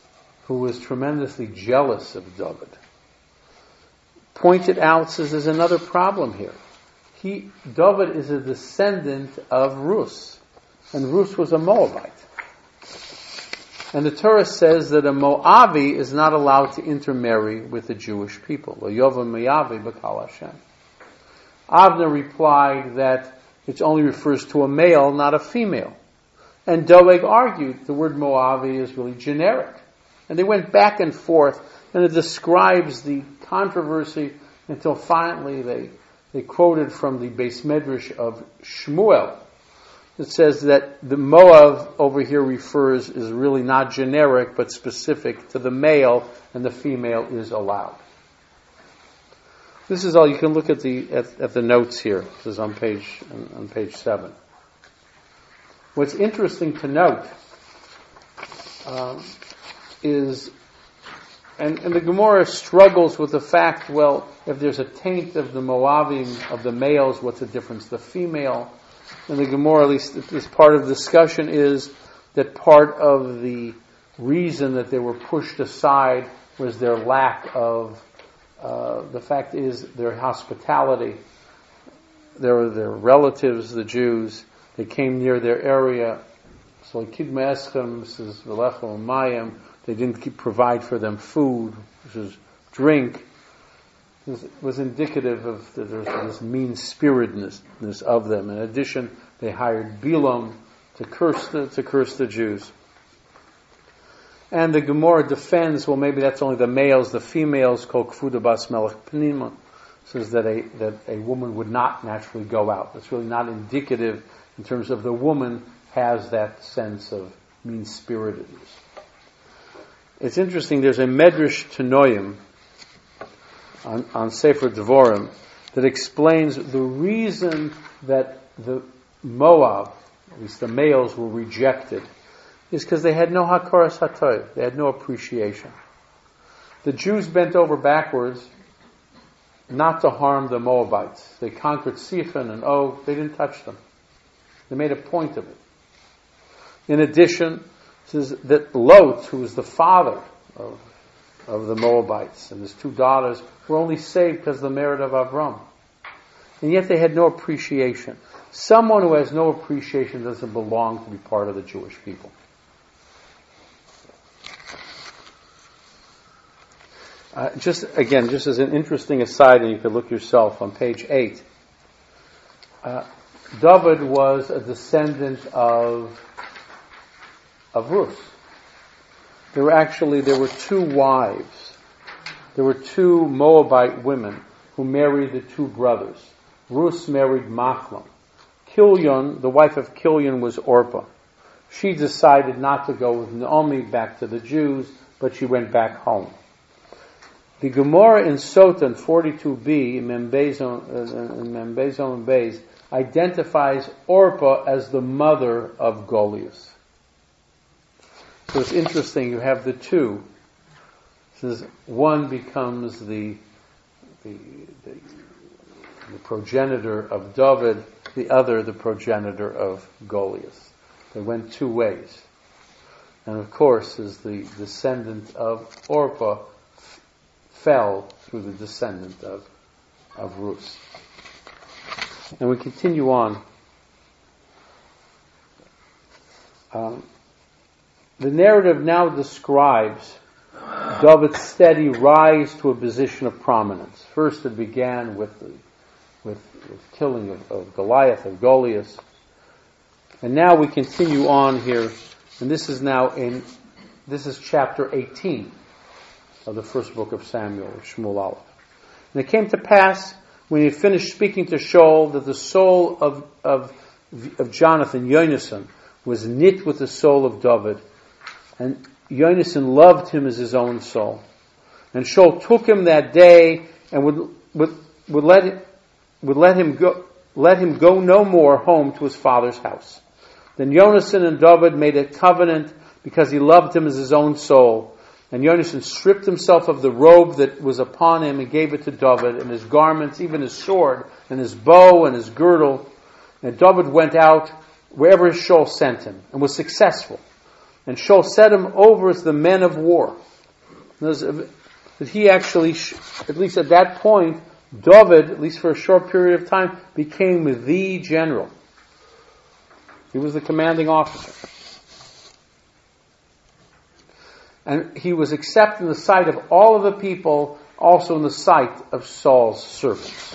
who was tremendously jealous of David, pointed out, says there's another problem here. David is a descendant of Rus, and Rus was a Moabite. And the Torah says that a Moavi is not allowed to intermarry with the Jewish people. Lo yovam Moavi b'kal Hashem. Avner replied that it only refers to a male, not a female. And Doeg argued the word Moavi is really generic. And they went back and forth, and it describes the controversy until finally they quoted from the Beis Medrash of Shmuel. It says that the Moav over here is really not generic, but specific to the male, and the female is allowed. This is all. You can look at the notes here. This is on page 7. What's interesting to note is, and the Gemara struggles with the fact, well, if there's a taint of the Moavim, of the males, what's the difference? The female. And the Gemara, at least this part of the discussion, is that part of the reason that they were pushed aside was their lack of, the fact is their hospitality. Their relatives, the Jews, they came near their area. So Kidma Eschem says V'lecho Mayim. They didn't provide for them food, which is drink. It was indicative of this mean-spiritedness of them. In addition, they hired Bilam to curse the Jews. And the Gemara defends, well, maybe that's only the males. The females, Kol Kfuda Bas Melech Pnima, says that a woman would not naturally go out. It's really not indicative in terms of the woman has that sense of mean-spiritedness. It's interesting, there's a Medrash Tanoim on Sefer Devorim that explains the reason that the Moab, at least the males, were rejected is because they had no hakaras hatov. They had no appreciation. The Jews bent over backwards not to harm the Moabites. They conquered Siphon and Og. They didn't touch them. They made a point of it. In addition, it says that Lot, who was the father of the Moabites, and his 2 daughters, were only saved because of the merit of Avram. And yet they had no appreciation. Someone who has no appreciation doesn't belong to be part of the Jewish people. Just as an interesting aside, and you could look yourself on page 8, David was a descendant of Rus. There were 2 wives. There were 2 Moabite women who married the 2 brothers. Rus married Machlam. Kilion, the wife of Kilion, was Orpah. She decided not to go with Naomi back to the Jews, but she went back home. The Gemara in Sotan 42b, in Membezon and Beis, identifies Orpah as the mother of Goliath. So it's interesting, you have the 2. It says one becomes the progenitor of David, the other the progenitor of Goliath. They went 2 ways. And of course, as the descendant of Orpah fell through the descendant of Rus. And we continue on. The narrative now describes David's steady rise to a position of prominence. First, it began with killing of Goliath, and now we continue on here, and this is chapter 18 of the first book of Samuel, of Shmuel Aleph. And it came to pass when he had finished speaking to Shaul that the soul of Jonathan, Yonasan, was knit with the soul of David, and Yonasan loved him as his own soul. And Shaul took him that day and would let him go no more home to his father's house. Then Yonasan and David made a covenant because he loved him as his own soul. And Yonasan stripped himself of the robe that was upon him and gave it to David, and his garments, even his sword, and his bow, and his girdle. And David went out wherever Shaul sent him, and was successful. And Shaul set him over as the men of war. That he actually, at least at that point, David, at least for a short period of time, became the general. He was the commanding officer. And he was accepted in the sight of all of the people, also in the sight of Saul's servants.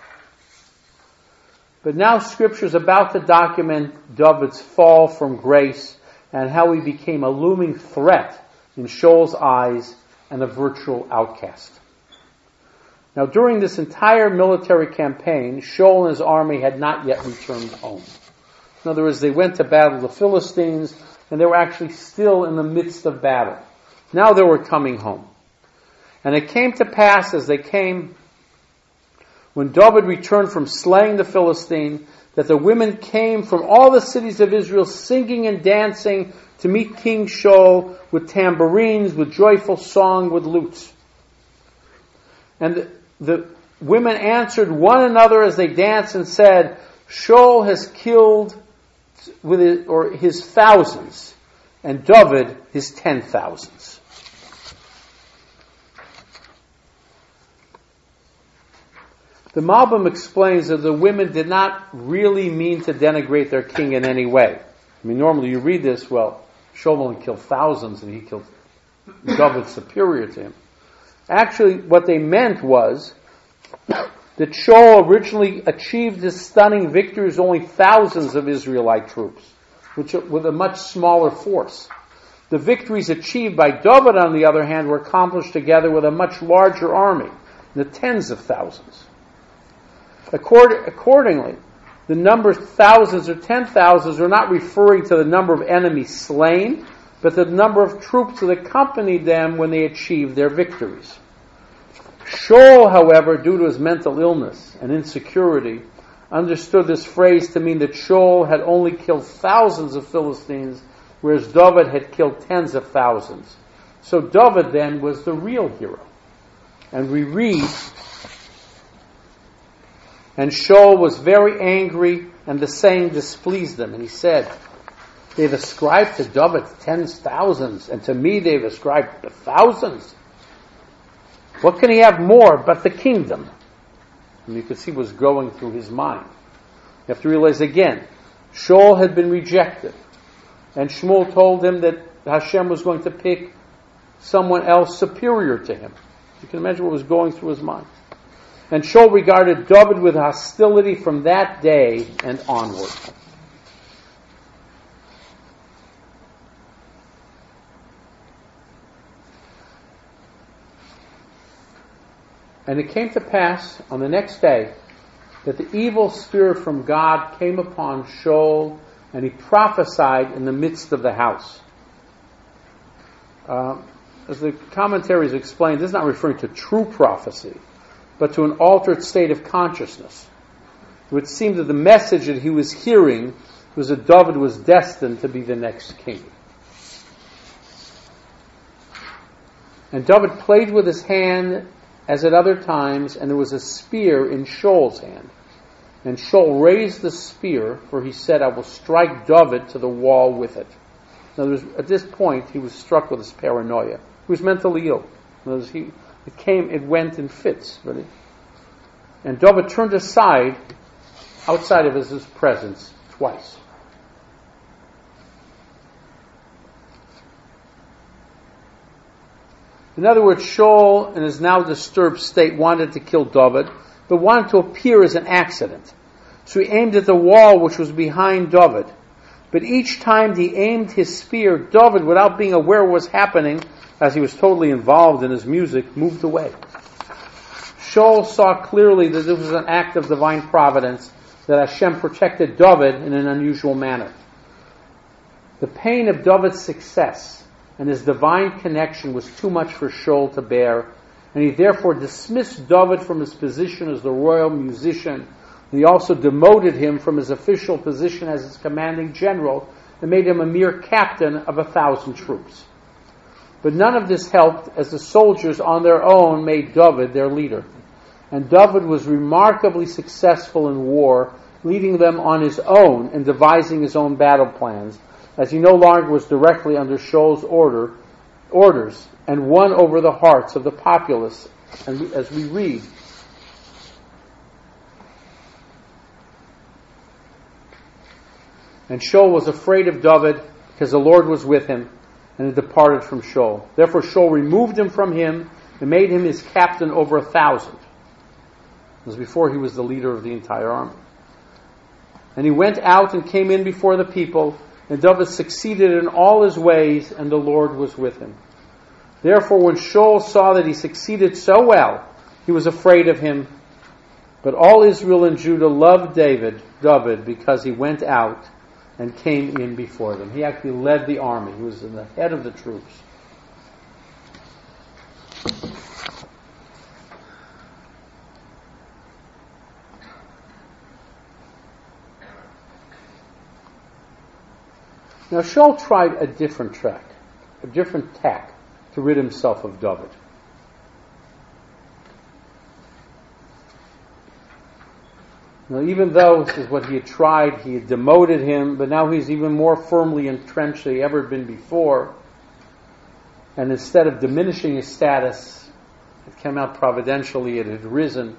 But now Scripture is about to document David's fall from grace and how he became a looming threat in Shaul's eyes and a virtual outcast. Now, during this entire military campaign, Shaul and his army had not yet returned home. In other words, they went to battle the Philistines, and they were actually still in the midst of battle. Now they were coming home. And it came to pass as they came, when David returned from slaying the Philistine, that the women came from all the cities of Israel singing and dancing to meet King Shaul with tambourines, with joyful song, with lutes. And the women answered one another as they danced and said, Shaul has killed his thousands, and David his 10,000s. The Malbim explains that the women did not really mean to denigrate their king in any way. I mean, normally you read this, well, Shaul only killed thousands and he killed David superior to him. Actually, what they meant was that Shaul originally achieved his stunning victories only thousands of Israelite troops, with a much smaller force. The victories achieved by David, on the other hand, were accomplished together with a much larger army, in the tens of thousands. Accordingly, the number thousands or 10,000s are not referring to the number of enemies slain, but the number of troops that accompanied them when they achieved their victories. Shaul, however, due to his mental illness and insecurity, understood this phrase to mean that Shaul had only killed thousands of Philistines, whereas David had killed tens of thousands. So David then was the real hero. And we read, and Shaul was very angry, and the saying displeased him. And he said, they've ascribed to David tens thousands, and to me they've ascribed thousands. What can he have more but the kingdom? And you can see what's going through his mind. You have to realize again, Shaul had been rejected. And Shmuel told him that Hashem was going to pick someone else superior to him. You can imagine what was going through his mind. And Shaul regarded David with hostility from that day and onward. And it came to pass on the next day that the evil spirit from God came upon Shaul, and he prophesied in the midst of the house. As the commentaries explain, this is not referring to true prophecy, but to an altered state of consciousness. It would seem that the message that he was hearing was that David was destined to be the next king. And David played with his hand as at other times, and there was a spear in Shaul's hand. And Shaul raised the spear, for he said, I will strike David to the wall with it. In other words, at this point, he was struck with this paranoia. He was mentally ill. In other words, it went in fits. Really. And David turned aside, outside of his presence, twice. In other words, Shaul, in his now disturbed state, wanted to kill David, but wanted to appear as an accident. So he aimed at the wall which was behind David. But each time he aimed his spear, David, without being aware of what was happening, as he was totally involved in his music, moved away. Shaul saw clearly that this was an act of divine providence, that Hashem protected David in an unusual manner. The pain of David's success and his divine connection was too much for Shaul to bear, and he therefore dismissed David from his position as the royal musician, and he also demoted him from his official position as his commanding general, and made him a mere captain of 1,000 troops. But none of this helped, as the soldiers on their own made David their leader. And David was remarkably successful in war, leading them on his own and devising his own battle plans, as he no longer was directly under Shaul's orders and won over the hearts of the populace. And as we read, and Shaul was afraid of David because the Lord was with him, and he departed from Shaul. Therefore Shaul removed him from him and made him his captain over 1,000. It was before he was the leader of the entire army. And he went out and came in before the people, and David succeeded in all his ways, and the Lord was with him. Therefore, when Shaul saw that he succeeded so well, he was afraid of him. But all Israel and Judah loved David, because he went out and came in before them. He actually led the army. He was in the head of the troops. Now Shaul tried a different tack to rid himself of David. Now, even though this is what he had tried, he had demoted him, but now he's even more firmly entrenched than he ever been before. And instead of diminishing his status, it came out providentially, it had risen.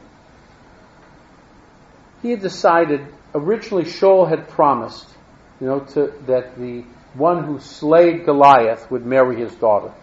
He had decided, originally Shaul had promised, that the one who slayed Goliath would marry his daughter.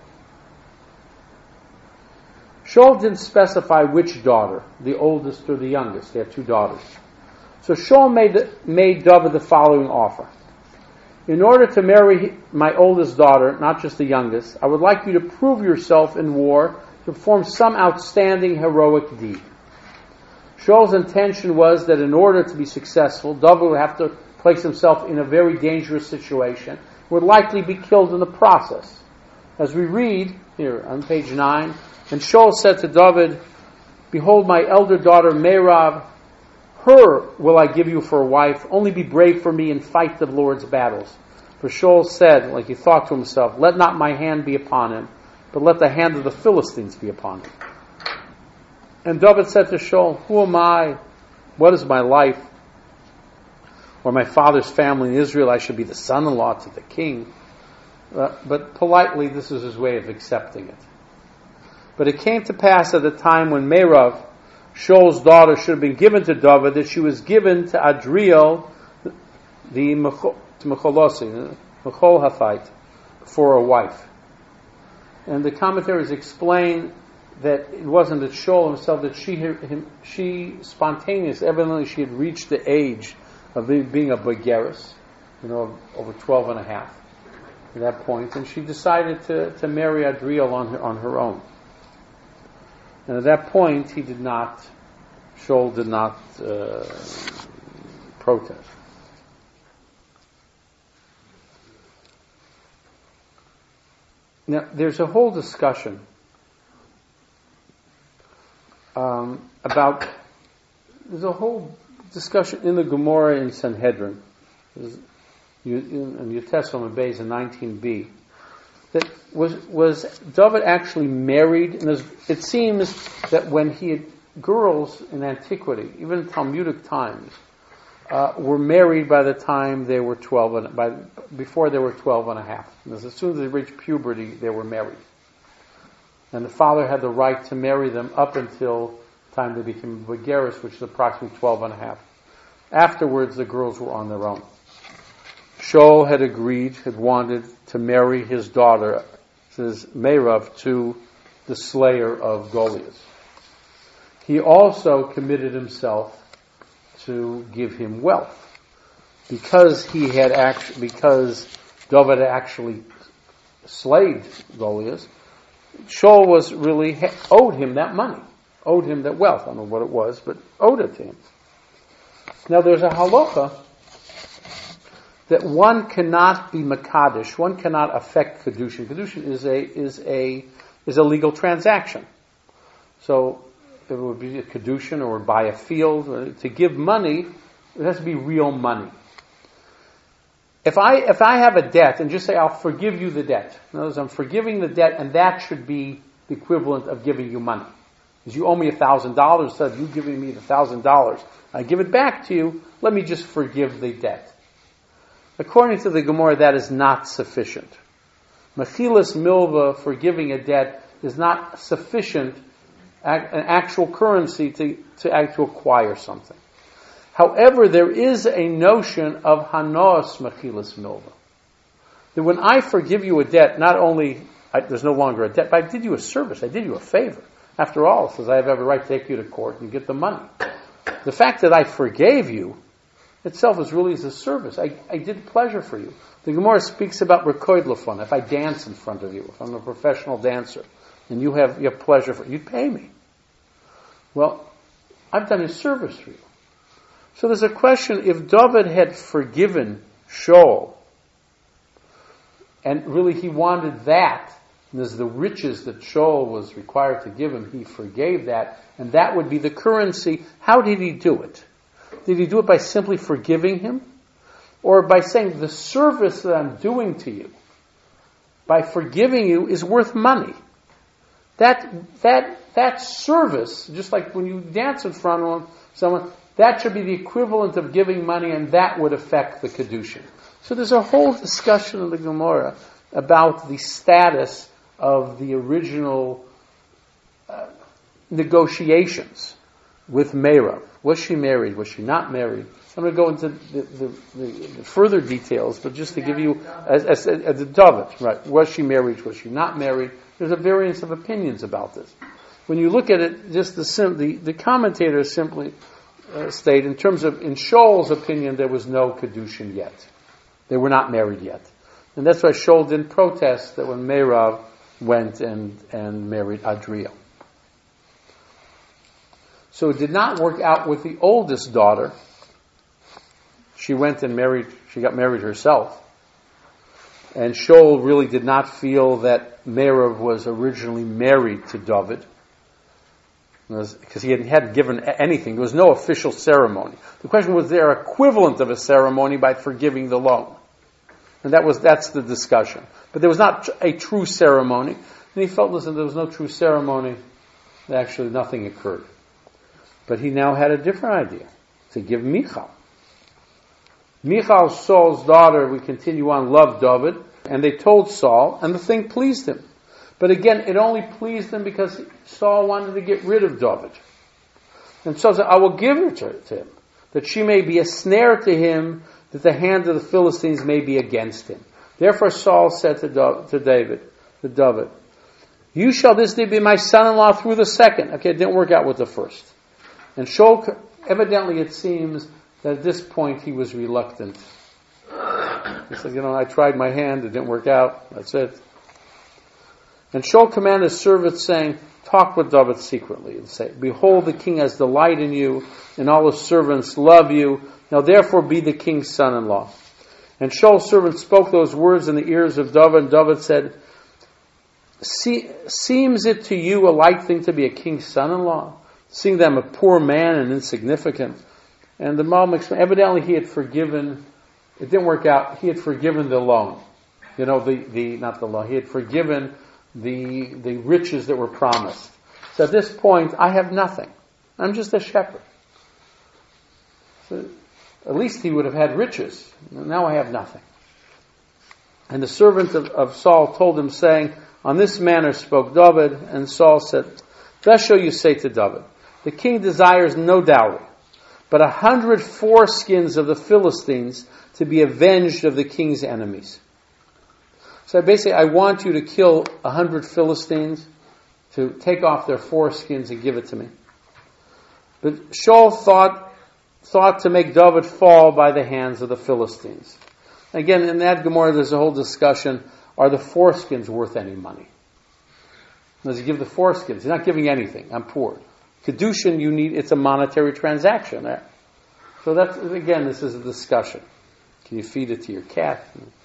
Shaul didn't specify which daughter, the oldest or the youngest. They had 2 daughters. So Shaul made David the following offer. In order to marry my oldest daughter, not just the youngest, I would like you to prove yourself in war, to perform some outstanding heroic deed. Shaul's intention was that in order to be successful, David would have to place himself in a very dangerous situation, would likely be killed in the process. As we read here on page 9, and Shaul said to David, behold, my elder daughter Merab, her will I give you for a wife. Only be brave for me and fight the Lord's battles. For Shaul said, like he thought to himself, let not my hand be upon him, but let the hand of the Philistines be upon him. And David said to Shaul, who am I? What is my life? Or my father's family in Israel, I should be the son-in-law to the king. But politely, this is his way of accepting it. But it came to pass at the time when Merab, Shaul's daughter, should have been given to David, that she was given to Adriel, the Mecholathite, for a wife. And the commentaries explain that it wasn't that Shaul himself, that she spontaneous, evidently she had reached the age of being a Begeris, over 12 and a half at that point, and she decided to marry Adriel on her own. And at that point, Shaul did not protest. Now, there's a whole discussion in the Gemara in Sanhedrin, in Yotesel Beis in 19b, that was David actually married? And it seems that when he had girls in antiquity, even in Talmudic times, were married by the time they were 12 before they were 12 and a half. And as soon as they reached puberty, they were married. And the father had the right to marry them up until the time they became Begeris, which is approximately 12 and a half. Afterwards, the girls were on their own. Shaul had wanted to marry his daughter, says Merab, to the slayer of Goliath. He also committed himself to give him wealth. Because David had actually slayed Goliath, Shaul was really owed him that money, owed him that wealth. I don't know what it was, but owed it to him. Now there's a halacha that one cannot be Makadish, one cannot affect Kedushin. Kedushin is a legal transaction. So it would be a Kedushin or buy a field. To give money, it has to be real money. If I have a debt and just say, I'll forgive you the debt. In other words, I'm forgiving the debt, and that should be the equivalent of giving you money. Because you owe me $1,000, instead of you giving me the $1,000, I give it back to you, let me just forgive the debt. According to the Gemara, that is not sufficient. Mechilas milva, forgiving a debt, is not sufficient, an actual currency to acquire something. However, there is a notion of hanos mechilas milva. That when I forgive you a debt, not only there's no longer a debt, but I did you a service, I did you a favor. After all, it says I have every right to take you to court and you get the money. The fact that I forgave you itself is really as a service. I did pleasure for you. The Gemara speaks about rekoid lefon. If I dance in front of you, if I'm a professional dancer, and you have pleasure for you'd pay me. Well, I've done a service for you. So there's a question, if David had forgiven Shaul, and really he wanted that, and there's the riches that Shaul was required to give him, he forgave that, and that would be the currency. How did he do it? Did he do it by simply forgiving him? Or by saying, the service that I'm doing to you, by forgiving you, is worth money? That service, just like when you dance in front of someone, that should be the equivalent of giving money, and that would affect the Kedushin. So there's a whole discussion in the Gemara about the status of the original negotiations with Meirav. Was she married? Was she not married? I'm going to go into the further details, but just to give you as the David, right? Was she married? Was she not married? There's a variance of opinions about this. When you look at it, just the commentators simply state, in terms of, in Shaul's opinion, there was no Kedushin yet. They were not married yet. And that's why Shaul didn't protest that when Meirav went and married Adriel. So it did not work out with the oldest daughter. She went and she got married herself. And Shaul really did not feel that Meirav was originally married to David, because he hadn't given anything. There was no official ceremony. The question was, there equivalent of a ceremony by forgiving the loan? And that's the discussion. But there was not a true ceremony. And he felt, listen, there was no true ceremony. Actually, nothing occurred. But he now had a different idea, to give Michal. Michal, Saul's daughter, we continue on, loved David, and they told Saul, and the thing pleased him. But again, it only pleased him because Saul wanted to get rid of David. And Saul said, I will give her to him, that she may be a snare to him, that the hand of the Philistines may be against him. Therefore Saul said to David, you shall this day be my son-in-law through the second. Okay, it didn't work out with the first. And Shaul, evidently it seems that at this point he was reluctant. He said, I tried my hand, it didn't work out, that's it. And Shaul commanded his servants, saying, talk with David secretly, and say, behold, the king has delight in you, and all his servants love you. Now therefore be the king's son-in-law. And Shaul's servants spoke those words in the ears of David, and David said, seems it to you a light thing to be a king's son-in-law, seeing that I'm a poor man and insignificant? And the Malbim explained, evidently he had forgiven, it didn't work out, he had forgiven the loan. Not the loan, he had forgiven the riches that were promised. So at this point, I have nothing. I'm just a shepherd. So at least he would have had riches. Now I have nothing. And the servant of Saul told him, saying, on this manner spoke David, and Saul said, thus shall you say to David, the king desires no dowry, but 100 foreskins of the Philistines to be avenged of the king's enemies. So basically, I want you to kill 100 Philistines, to take off their foreskins and give it to me. But Shaul thought to make David fall by the hands of the Philistines. Again, in that Gemara, there's a whole discussion, are the foreskins worth any money? Does he give the foreskins? He's not giving anything. I'm poor. Kedushin, it's a monetary transaction. So that's, again, this is a discussion. Can you feed it to your cat?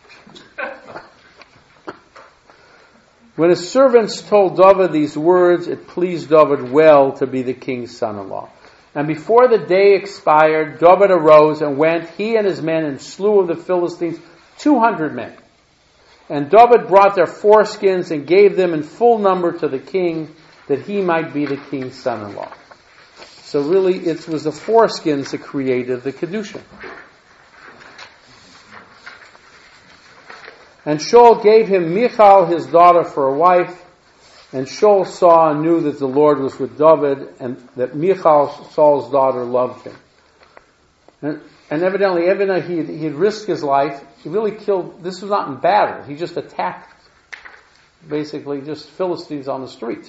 When his servants told David these words, it pleased David well to be the king's son-in-law. And before the day expired, David arose and went, he and his men, and slew of the Philistines 200 men. And David brought their foreskins and gave them in full number to the king, that he might be the king's son-in-law. So really, it was the foreskins that created the Kedusha. And Shaul gave him Michal, his daughter, for a wife. And Shaul saw and knew that the Lord was with David, and that Michal, Saul's daughter, loved him. And evidently, even though he had risked his life, he really killed. This was not in battle. He just attacked, basically, just Philistines on the street.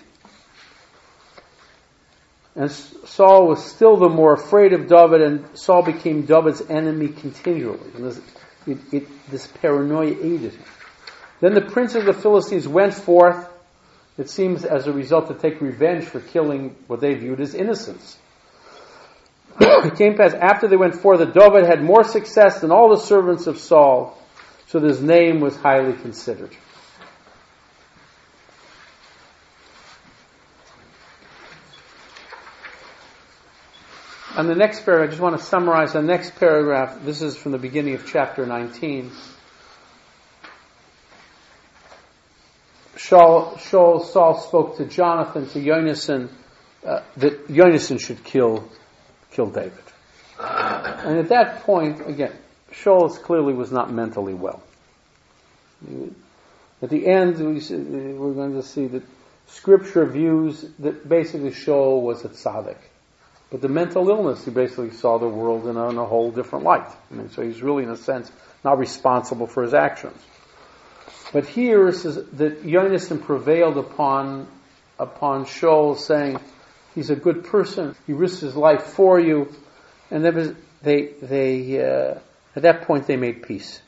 And Saul was still the more afraid of David, and Saul became David's enemy continually. And this paranoia aided him. Then the prince of the Philistines went forth, it seems as a result, to take revenge for killing what they viewed as innocents. It came past after they went forth that David had more success than all the servants of Saul, so that his name was highly considered. On the next paragraph, I just want to summarize the next paragraph. This is from the beginning of chapter 19. Saul spoke to Jonathan, to Jonathan, that Jonathan should kill David. And at that point, again, Shaul clearly was not mentally well. At the end, we're going to see that Scripture views that basically Shaul was a tzaddik. But the mental illness, he basically saw the world in a whole different light. So he's really, in a sense, not responsible for his actions. But here it says that Jonathan prevailed upon Shaul, saying, he's a good person, he risked his life for you. And at that point they made peace.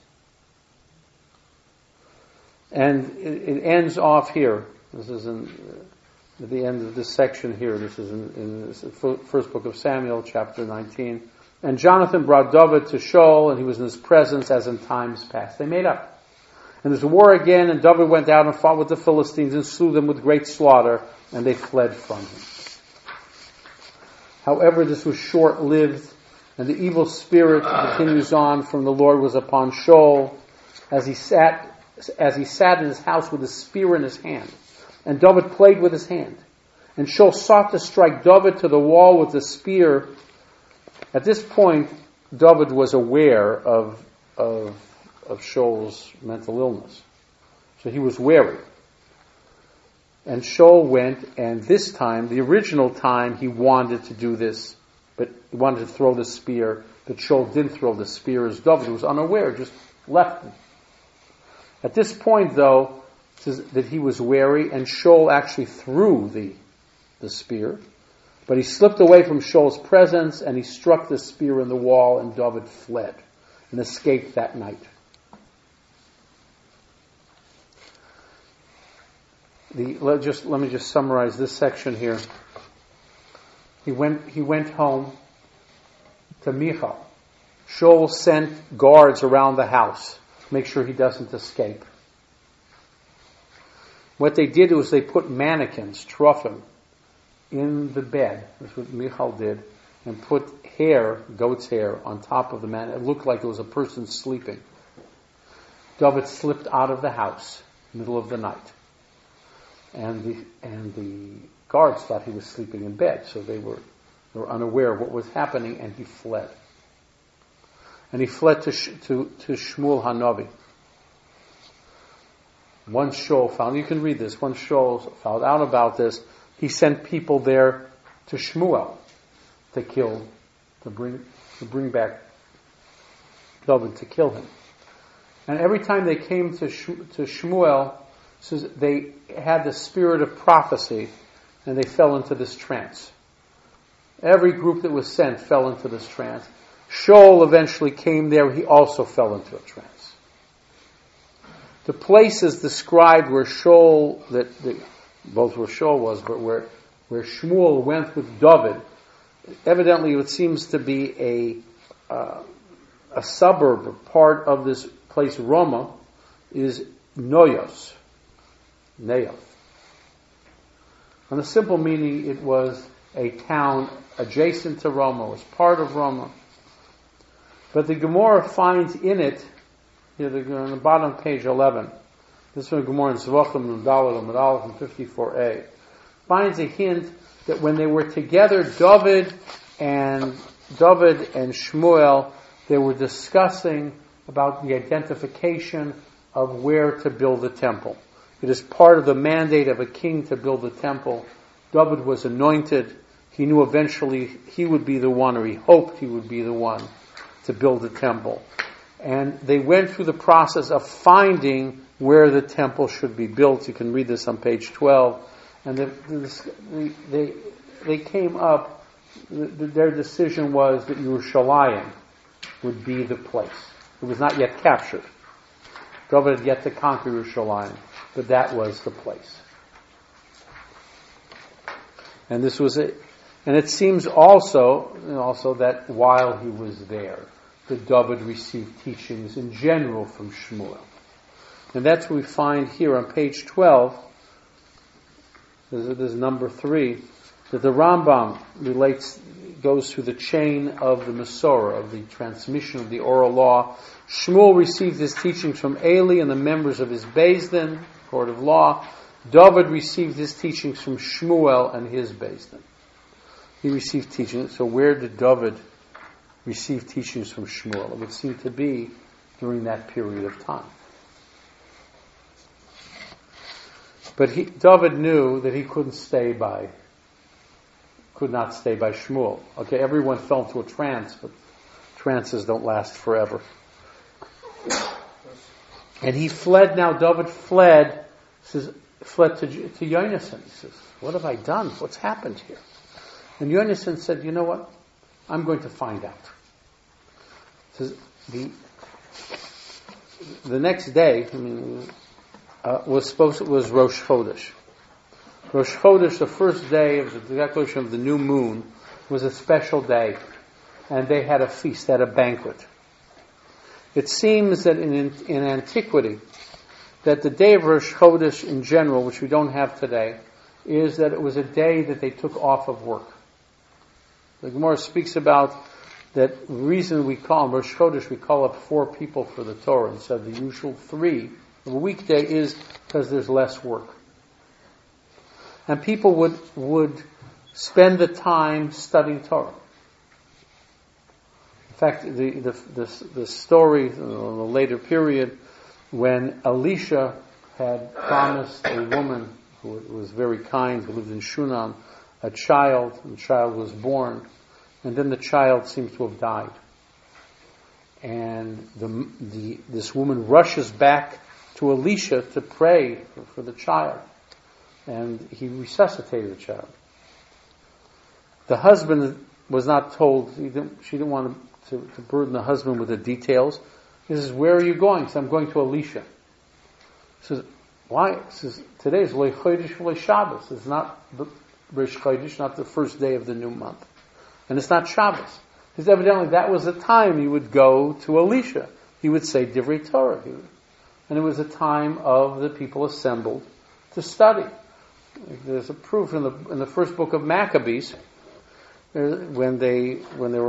And it ends off here. This is at the end of this section here. This is in the first book of Samuel, chapter 19. And Jonathan brought David to Shaul, and he was in his presence as in times past. They made up. And there's a war again, and David went out and fought with the Philistines and slew them with great slaughter, and they fled from him. However, this was short-lived, and the evil spirit continues on from the Lord was upon Shaul as he sat in his house with a spear in his hand. And David played with his hand. And Shaul sought to strike David to the wall with the spear. At this point, David was aware of Shaul's mental illness. So he was wary. And Shaul went, and this time, the original time, he wanted to do this, but he wanted to throw the spear, but Shaul didn't throw the spear as David was unaware, just left him. At this point, though, it says that he was wary, and Shaul actually threw the spear, but he slipped away from Shaul's presence, and he struck the spear in the wall, and David fled and escaped that night. Let me just summarize this section here. He went home to Michal. Shaul sent guards around the house to make sure he doesn't escape. What they did was they put mannequins, tefillin, in the bed. That's what Michal did, and put goat's hair, on top of the man. It looked like it was a person sleeping. David slipped out of the house, middle of the night. And the guards thought he was sleeping in bed, so they were unaware of what was happening, and he fled. And he fled to Shmuel Hanavi. Once Shaul found, you can read this, once Shaul found out about this, he sent people there to Shmuel to bring back David to kill him. And every time they came to Shmuel, so they had the spirit of prophecy, and they fell into this trance. Every group that was sent fell into this trance. Shaul eventually came there, he also fell into a trance. The places described where Shaul, both where Shaul was, but where Shmuel went with David, evidently it seems to be a suburb, or part of this place, Ramah, is Neoth. On the simple meaning, it was a town adjacent to Ramah, was part of Ramah. But the Gemara finds in it, here on the bottom of page 11, this is from the Gemara in Zvachim and Dalet and Medalef in 54a, finds a hint that when they were together, David and Shmuel, they were discussing about the identification of where to build the temple. It is part of the mandate of a king to build the temple. David was anointed. He knew eventually he would be the one, or he hoped he would be the one, to build the temple. And they went through the process of finding where the temple should be built. You can read this on page 12. And they came up, their decision was that Yerushalayim would be the place. It was not yet captured. David had yet to conquer Yerushalayim, but that was the place. And this was it. And it seems also that while he was there, that David received teachings in general from Shmuel. And that's what we find here on page 12. There's number 3, that the Rambam goes through the chain of the Masorah, of the transmission of the oral law. Shmuel received his teachings from Eli and the members of his Beis Din, court of law. David received his teachings from Shmuel and his Beis Din. He received teachings. So where did David receive teachings from Shmuel? It would seem to be during that period of time. But David knew that he could not stay by Shmuel. Okay, everyone fell into a trance, but trances don't last forever. And he fled. Now David fled to Yonasan. He says, "What have I done? What's happened here?" And Yonasan said, "You know what? I'm going to find out." Says the next day, was Rosh Chodesh. Rosh Chodesh, the first day of the declaration of the new moon, was a special day, and they had a feast, they had a banquet. It seems that in antiquity, that the day of Rosh Chodesh in general, which we don't have today, is that it was a day that they took off of work. The Gemara speaks about that reason we call on Rosh Chodesh, we call up 4 people for the Torah instead of the usual 3. The weekday is because there's less work. And people would spend the time studying Torah. In fact, the story in the later period, when Elisha had promised a woman who was very kind, who lived in Shunan, a child, and the child was born, and then the child seems to have died. And this woman rushes back to Elisha to pray for the child. And he resuscitated the child. The husband was not told, she didn't want to burden the husband with the details. He says, "Where are you going?" He says, "I'm going to Elisha." He says, "Why?" He says, "Today is Lei Chodesh V'Lei Shabbos. It's not the Rosh Chodesh, not the first day of the new month. And it's not Shabbos." Because evidently that was the time he would go to Elisha. He would say Divrei Torah. And it was a time of the people assembled to study. There's a proof in the first book of Maccabees, when the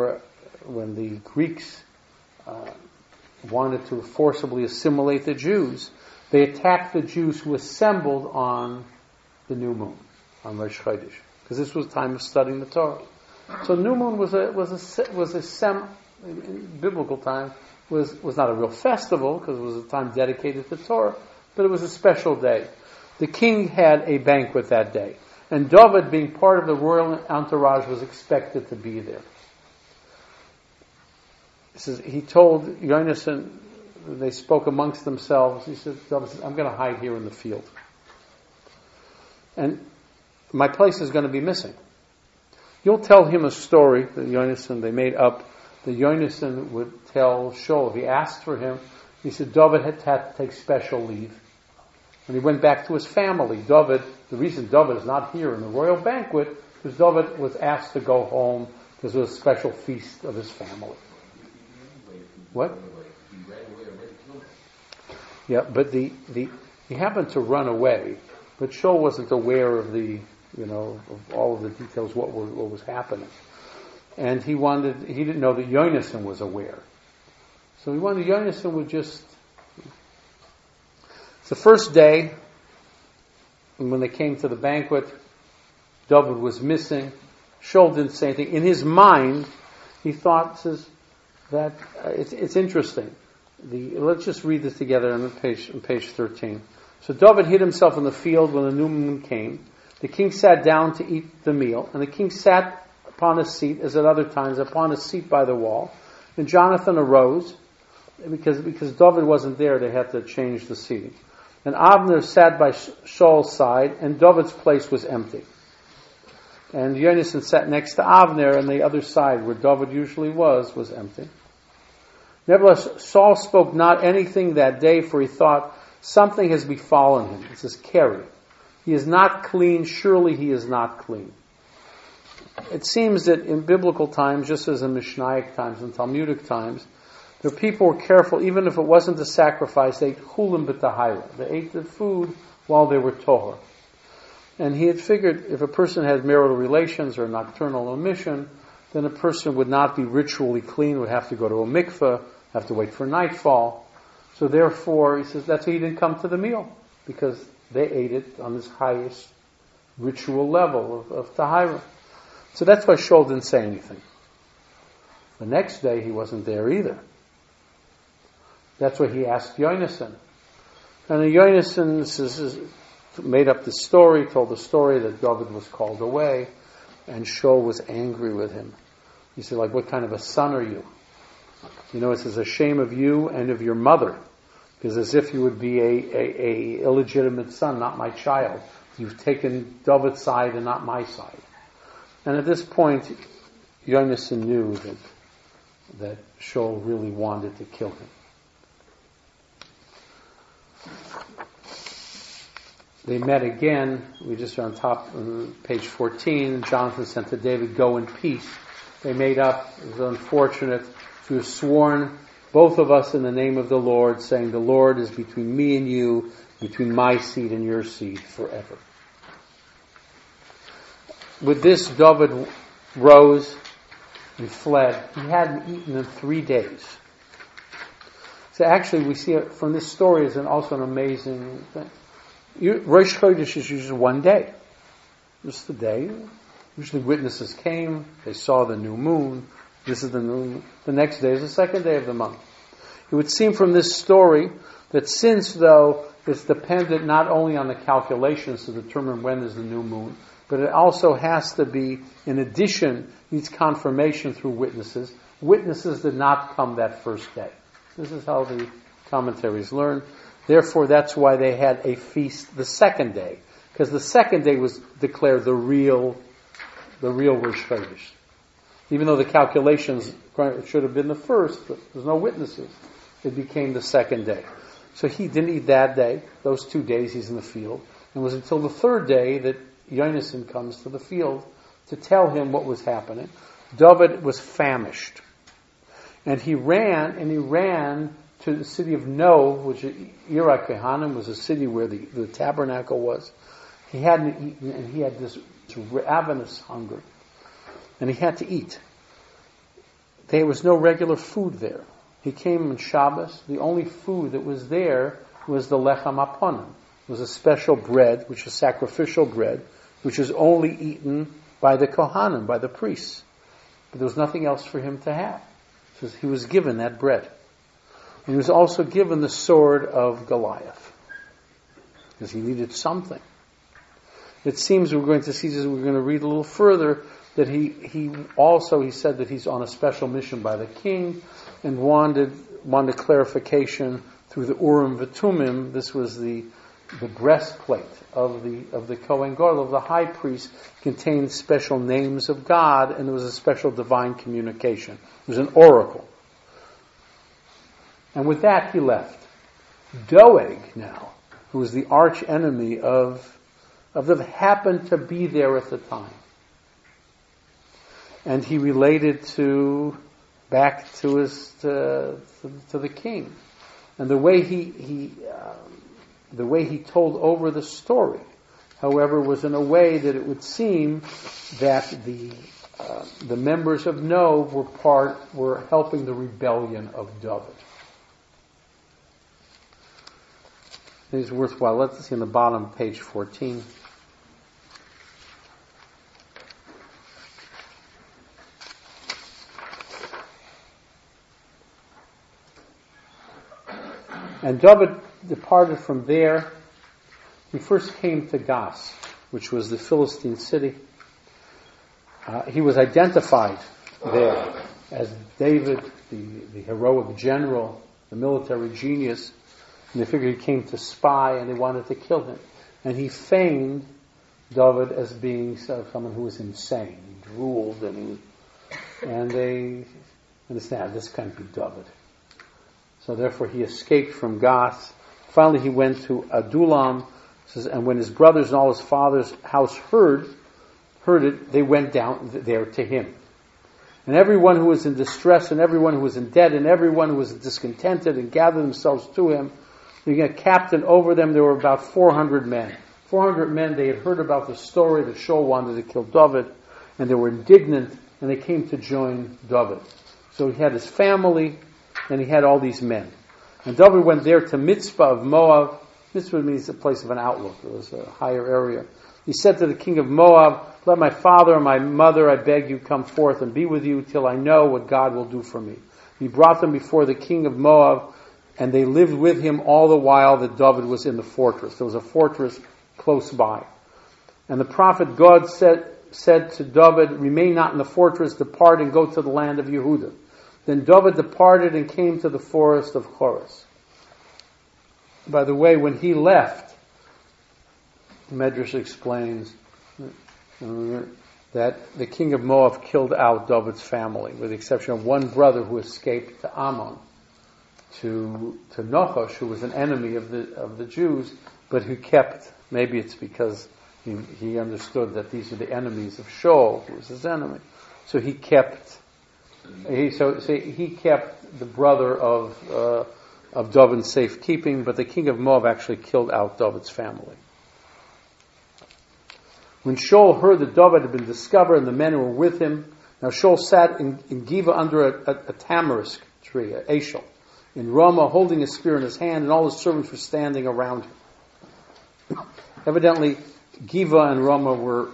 Greeks wanted to forcibly assimilate the Jews, they attacked the Jews who assembled on the new moon, on Rosh Chodesh, because this was a time of studying the Torah. So new moon was a biblical time. Was not a real festival because it was a time dedicated to Torah, but it was a special day. The king had a banquet that day, and David, being part of the royal entourage, was expected to be there. He told Yonasan, they spoke amongst themselves. He said, "I'm going to hide here in the field, and my place is going to be missing." You'll tell him a story that Yonasan they made up. The Yonasan would tell Shaul, if he asked for him, he said David had to take special leave. And he went back to his family. The reason David is not here in the royal banquet, because David was asked to go home because it was a special feast of his family. What? Yeah, but he happened to run away, but Shaul wasn't aware of of all of the details, what was happening. And he didn't know that Yonasan was aware. So he wanted Yonasan would just... It's the first day, and when they came to the banquet, David was missing. Shaul didn't say anything. In his mind, he thought, that it's interesting. Let's just read this together on page 13. So David hid himself in the field when the new moon came. The king sat down to eat the meal, and the king sat upon his seat, as at other times, upon his seat by the wall. And Jonathan arose, because David wasn't there, they had to change the seating. And Abner sat by Shaul's side, and David's place was empty. And Yonasan sat next to Abner, and the other side, where David usually was empty. Nevertheless, Saul spoke not anything that day, for he thought, something has befallen him. This is Keri. He is not clean, surely he is not clean. It seems that in biblical times, just as in Mishnaic times and Talmudic times, the people were careful, even if it wasn't a sacrifice, they ate chulim b'tahira. They ate the food while they were tohor. And he had figured if a person had marital relations or nocturnal emission, then a person would not be ritually clean, would have to go to a mikveh, have to wait for nightfall. So therefore, he says, that's why he didn't come to the meal, because they ate it on this highest ritual level of tahira. So that's why Shaul didn't say anything. The next day, he wasn't there either. That's why he asked Yonasan. And Yonasan made up the story, told the story that David was called away, and Shaul was angry with him. He said, like, what kind of a son are you? You know, it says, a shame of you and of your mother. Because as if you would be a illegitimate son, not my child. You've taken David's side and not my side. And at this point, Yonasan knew that Shaul really wanted to kill him. They met again. We just are on top of page 14. Jonathan sent to David, go in peace. They made up. It was unfortunate. He was sworn, both of us, in the name of the Lord, saying, the Lord is between me and you, between my seed and your seed forever. With this, David rose and fled. He hadn't eaten in 3 days. So actually, we see it from this story as also an amazing thing. Rosh Chodesh is usually 1 day. Just the day. Usually witnesses came, they saw the new moon. This is the new moon. The next day is the second day of the month. It would seem from this story that since, though, it's dependent not only on the calculations to determine when is the new moon, but it also has to be, in addition, needs confirmation through witnesses. Witnesses did not come that first day. This is how the commentaries learn. Therefore, that's why they had a feast the second day, because the second day was declared the real Rosh Chodesh. Even though the calculations should have been the first, but there's no witnesses, it became the second day. So he didn't eat that day. Those 2 days he's in the field. And it was until the third day that Yonasan comes to the field to tell him what was happening. David was famished. And he ran to the city of Nob, which Ira Kehanim was a city where the tabernacle was. He hadn't eaten, and he had this ravenous hunger. And he had to eat. There was no regular food there. He came on Shabbos. The only food that was there was the lechem aponim. It was a special bread, which is sacrificial bread, which is only eaten by the Kohanim, by the priests. But there was nothing else for him to have. So he was given that bread. And he was also given the sword of Goliath. Because he needed something. It seems we're going to see, as we're going to read a little further, that he said that he's on a special mission by the king and wanted clarification through the Urim V'Tumim. This was the breastplate of the Kohen Gadol, of the high priest, contained special names of God, and there was a special divine communication. It was an oracle. And with that he left. Doeg now, who was the arch enemy of them, happened to be there at the time. And he related back to the king. And the way he told over the story, however, was in a way that it would seem that the members of Nob were helping the rebellion of David. It's worthwhile. Let's see on the bottom, page 14. And David departed from there. He first came to Gath, which was the Philistine city. He was identified there as David, the heroic general, the military genius. And they figured he came to spy and they wanted to kill him. And he feigned David as being someone who was insane. He drooled and they understand this can't be David. So therefore he escaped from Gath. Finally he went to Adullam. And when his brothers and all his father's house heard it, they went down there to him. And everyone who was in distress, and everyone who was in debt, and everyone who was discontented, and gathered themselves to him, being a captain over them, there were about 400 men. 400 men, they had heard about the story that Shaul wanted to kill David, and they were indignant, and they came to join David. So he had his family, and he had all these men. And David went there to Mitzpah of Moab. Mitzpah means a place of an outlook. It was a higher area. He said to the king of Moab, "Let my father and my mother, I beg you, come forth and be with you till I know what God will do for me." He brought them before the king of Moab, and they lived with him all the while that David was in the fortress. There was a fortress close by. And the prophet God said to David, "Remain not in the fortress, depart and go to the land of Yehudah." Then David departed and came to the forest of Chorus. By the way, when he left, Medrash explains that the king of Moab killed out David's family, with the exception of one brother who escaped to Ammon, to Nachash, who was an enemy of the Jews, but who kept, maybe it's because he understood that these are the enemies of Shaul, who was his enemy. So he kept the brother of David in safekeeping, but the king of Moab actually killed out David's family. When Shaul heard that David had been discovered and the men who were with him, now Shaul sat in Giva under a tamarisk tree, a Ashel, in Ramah, holding a spear in his hand, and all his servants were standing around him. Evidently, Giva and Ramah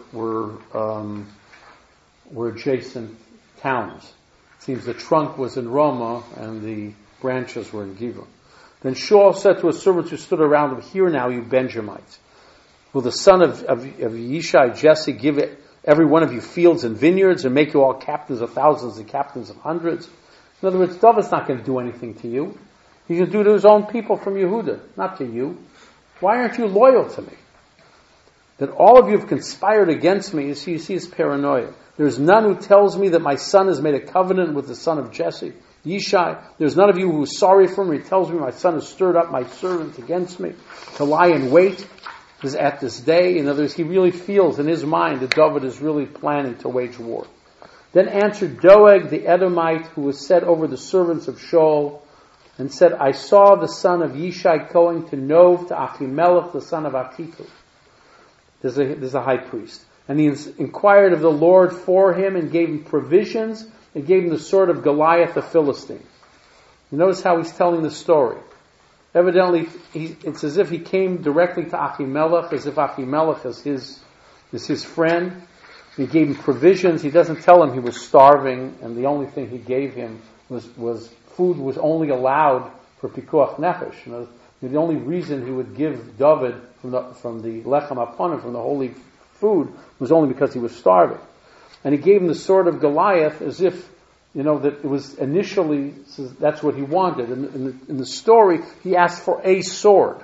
were adjacent towns. It seems the trunk was in Ramah and the branches were in Giva. Then Shaul said to his servants who stood around him, "Hear now, you Benjamites. Will the son of Yishai, Jesse, give every one of you fields and vineyards and make you all captains of thousands and captains of hundreds?" In other words, David's not going to do anything to you. He's going to do to his own people from Yehudah, not to you. Why aren't you loyal to me? That all of you have conspired against me. You see his paranoia. There's none who tells me that my son has made a covenant with the son of Jesse, Yishai. There's none of you who is sorry for me. He tells me my son has stirred up my servant against me to lie in wait. This is at this day. In other words, he really feels in his mind that David is really planning to wage war. Then answered Doeg the Edomite, who was set over the servants of Shaul, and said, "I saw the son of Yishai going to Nov to Achimelech, the son of Achitub." There's a high priest. And he inquired of the Lord for him and gave him provisions and gave him the sword of Goliath the Philistine. You notice how he's telling the story. Evidently, it's as if he came directly to Achimelech, as if Achimelech is his friend. He gave him provisions. He doesn't tell him he was starving, and the only thing he gave him was food was only allowed for pikuach nefesh. You know, the only reason he would give David from the lechem aponim, from the holy food, was only because he was starving. And he gave him the sword of Goliath as if, that it was initially, that's what he wanted. In the story, he asked for a sword.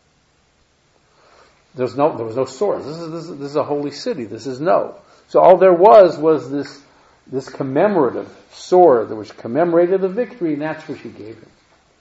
There was no sword. This is a holy city. So all there was this commemorative sword, which commemorated the victory, and that's what he gave him.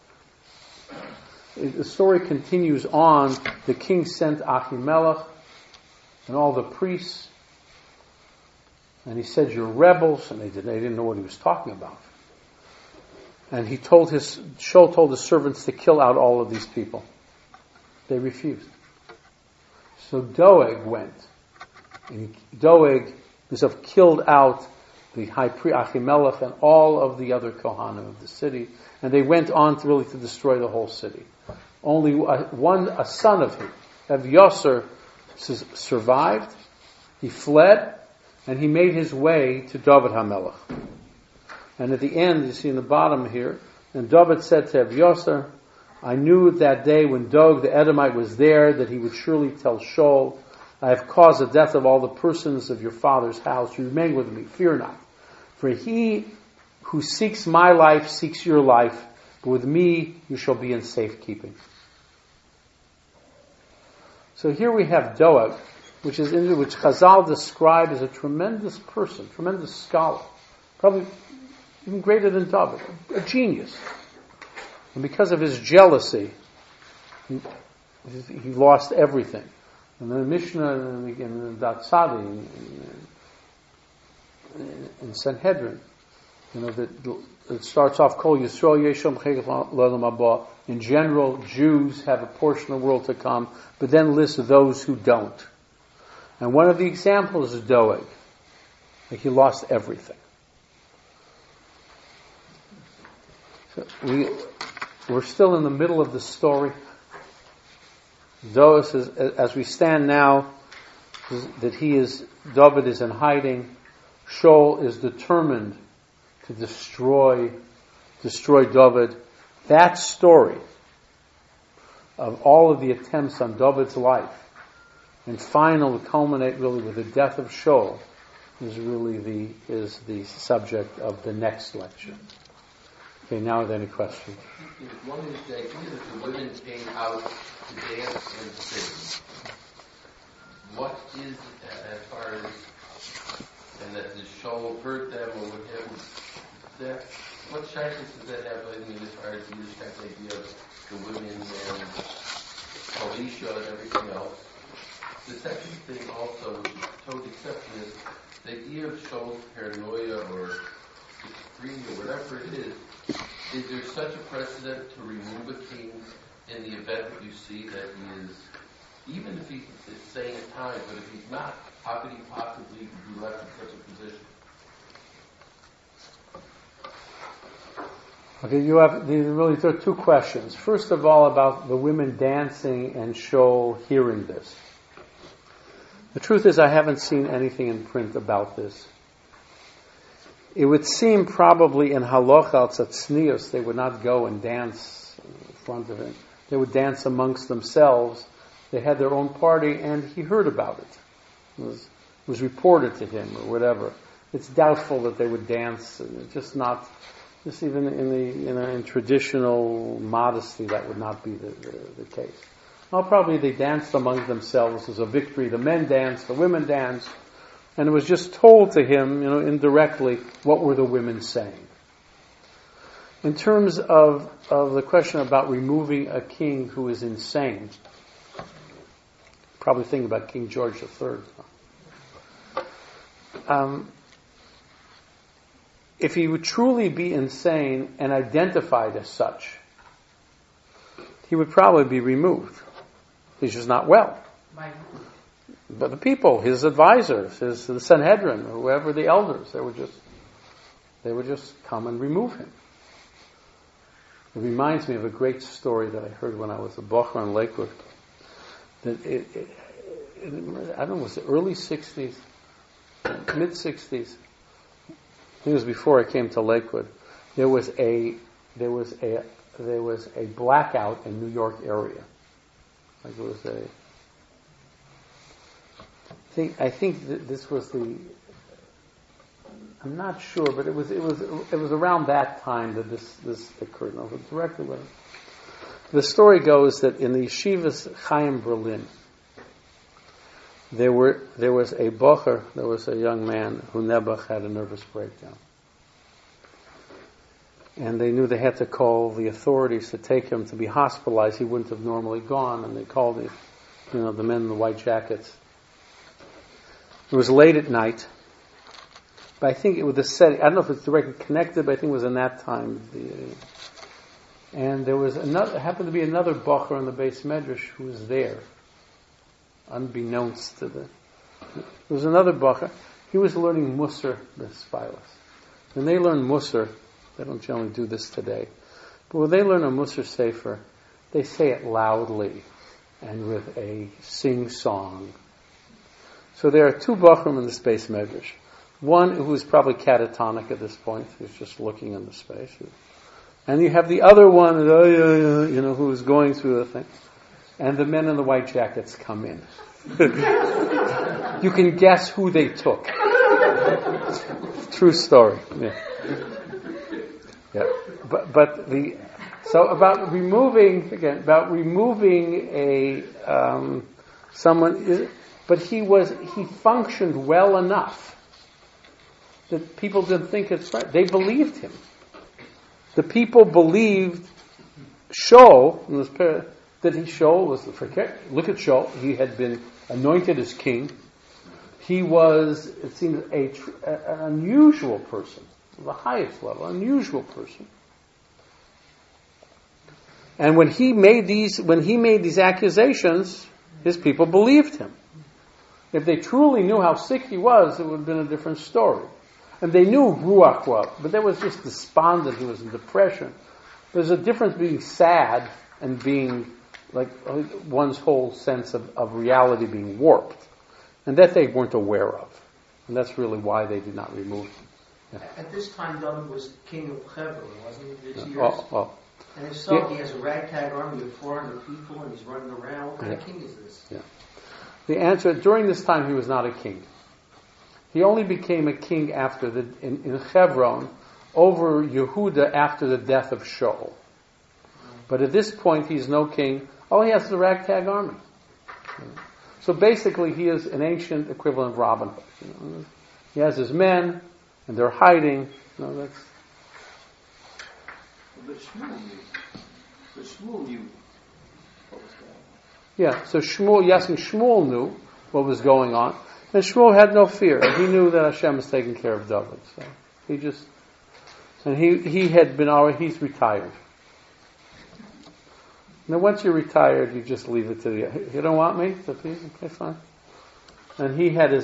The story continues on. The king sent Achimelech and all the priests, and he said, "You're rebels," and they didn't know what he was talking about. And Shaul told his servants to kill out all of these people. They refused. So Doeg went, and Doeg himself killed out the high priest Achimelech and all of the other Kohanim of the city, and they went on to destroy the whole city. Only a son of him, Evyaser, survived. He fled, and he made his way to David HaMelech. And at the end, you see in the bottom here, and David said to Evyaser, I knew that day when Dog the Edomite was there that he would surely tell Shaul, I have caused the death of all the persons of your father's house. You remain with me, fear not. For he who seeks my life seeks your life, but with me you shall be in safekeeping. So here we have Doeg, which Chazal described as a tremendous person, tremendous scholar, probably even greater than David, a genius. And because of his jealousy, he lost everything. And the Mishnah in Datzadi, in Sanhedrin, that it starts off, Kol Yisrael Yeshom Chayil L'Olam Haba. In general, Jews have a portion of the world to come, but then lists those who don't. And one of the examples is Doeg. Like he lost everything. So we're still in the middle of the story. Doeg says, as we stand now, that David is in hiding. Shaul is determined to destroy David. That story of all of the attempts on David's life and finally culminate really with the death of Shaul is really the subject of the next lecture. Okay, now are there any questions? One is the idea that the women came out to dance and sing. What is, as far as, and that the Shaul heard them or what have you, what shyness does that have, I mean, as far as the Yiddishkeit idea of the women and Elisha and everything else? The second thing also, which is totally exception, is the idea of Shaul's paranoia or schizophrenia, whatever it is there such a precedent to remove a king in the event that you see that he is, even if he's sane at times, but if he's not, how could he possibly be left in such a position? Okay, there are two questions. First of all, about the women dancing and Shaul hearing this. The truth is, I haven't seen anything in print about this. It would seem probably in Halacha al Tzatznius they would not go and dance in front of him. They would dance amongst themselves. They had their own party, and he heard about it. It was reported to him or whatever. It's doubtful that they would dance. Just even in traditional modesty, that would not be the case. Well, probably they danced among themselves as a victory. The men danced, the women danced. And it was just told to him, indirectly, what were the women saying. In terms of the question about removing a king who is insane, probably think about King George III. If he would truly be insane and identified as such, he would probably be removed. He's just not well. But the people, his advisors, the Sanhedrin, whoever the elders, they would just come and remove him. It reminds me of a great story that I heard when I was a bocher in Lakewood. That I don't know, was the early 60s, mid 60s. I think it was before I came to Lakewood. There was a blackout in New York area. Like it was I think that this was I'm not sure, but it was around that time that this occurred. No, directly with it. The story goes that in the yeshivas Chaim Berlin, there was a bocher, there was a young man who Nebuch had a nervous breakdown. And they knew they had to call the authorities to take him to be hospitalized. He wouldn't have normally gone, and they called the men in the white jackets. It was late at night, but I think it was the setting. I don't know if it's directly connected, but I think it was in that time. And there was happened to be another bocher in the Beis Medrash who was there, unbeknownst to there was another bocher. He was learning Musar b'Sfilas. When they learn Musar, they don't generally do this today, but when they learn a Musar Sefer, they say it loudly and with a sing-song. So there are two bochum in the Beis Medrash. One who is probably catatonic at this point, who's just looking in the space. And you have the other one, who's going through the thing. And the men in the white jackets come in. You can guess who they took. True story. Yeah. About removing a someone, but he functioned well enough that people didn't think it's right. They believed him. The people believed Shaul that Shaul was the forget. Look at Shaul. He had been anointed as king. He was, it seems, an unusual person, the highest level, unusual person. And when he made these accusations, his people believed him. If they truly knew how sick he was, it would have been a different story. And they knew Ruach was, but there was just despondent, he was in depression. There's a difference being sad and being like one's whole sense of reality being warped. And that they weren't aware of. And that's really why they did not remove him. Yeah. At this time, David was king of Hebron, wasn't he? This year? And if so, he has a ragtag army of 400 people and he's running around. What kind of king is this? Yeah. The answer, during this time, he was not a king. He only became a king in Hebron over Yehuda after the death of Shaul. But at this point, he's no king. All he has is a ragtag army. So basically, he is an ancient equivalent of Robin Hood. He has his men, and they're hiding. But Shmuel knew what was going on. Yeah, so Shmuel knew what was going on. And Shmuel had no fear. He knew that Hashem was taking care of David. So he's retired. Now once you're retired, you just leave it to you don't want me? Okay, fine. And he had I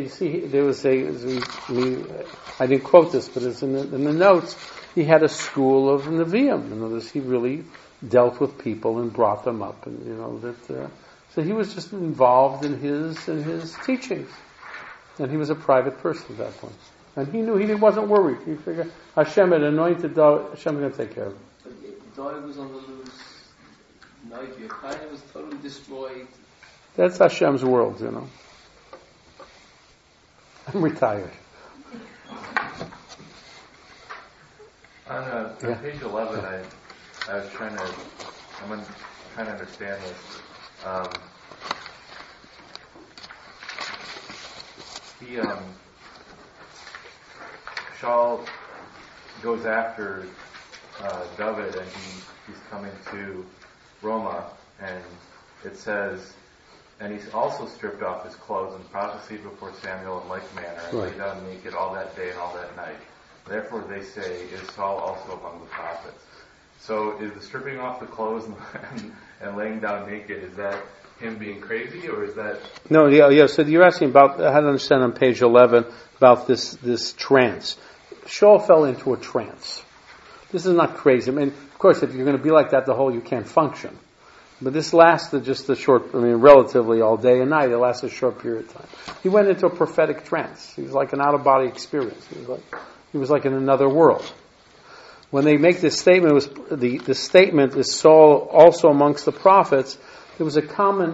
didn't quote this, but it's in the notes, he had a school of Nevi'im. In other words, he really dealt with people and brought them up, and so he was just involved in his teachings, and he was a private person at that point, and he knew he wasn't worried. He figured Hashem had anointed David. Hashem was going to take care of him. But David was on the loose. Yochanan was totally destroyed. That's Hashem's world, I'm retired. On page 11, I'm trying to understand this. Shaul goes after David, and he's coming to Roma, and it says, and he's also stripped off his clothes and prophesied before Samuel in like manner, and lay down naked all that day and all that night. Therefore they say, is Saul also among the prophets? So is the stripping off the clothes and laying down naked, is that him being crazy, or is that... No, yeah. So you're asking about how to understand on page 11 about this trance. Shaul fell into a trance. This is not crazy. I mean, of course, if you're going to be like that you can't function. But this lasted just relatively all day and night. It lasted a short period of time. He went into a prophetic trance. He was like an out-of-body experience. He was like in another world. When they make this statement, the statement is Saul also amongst the prophets. It was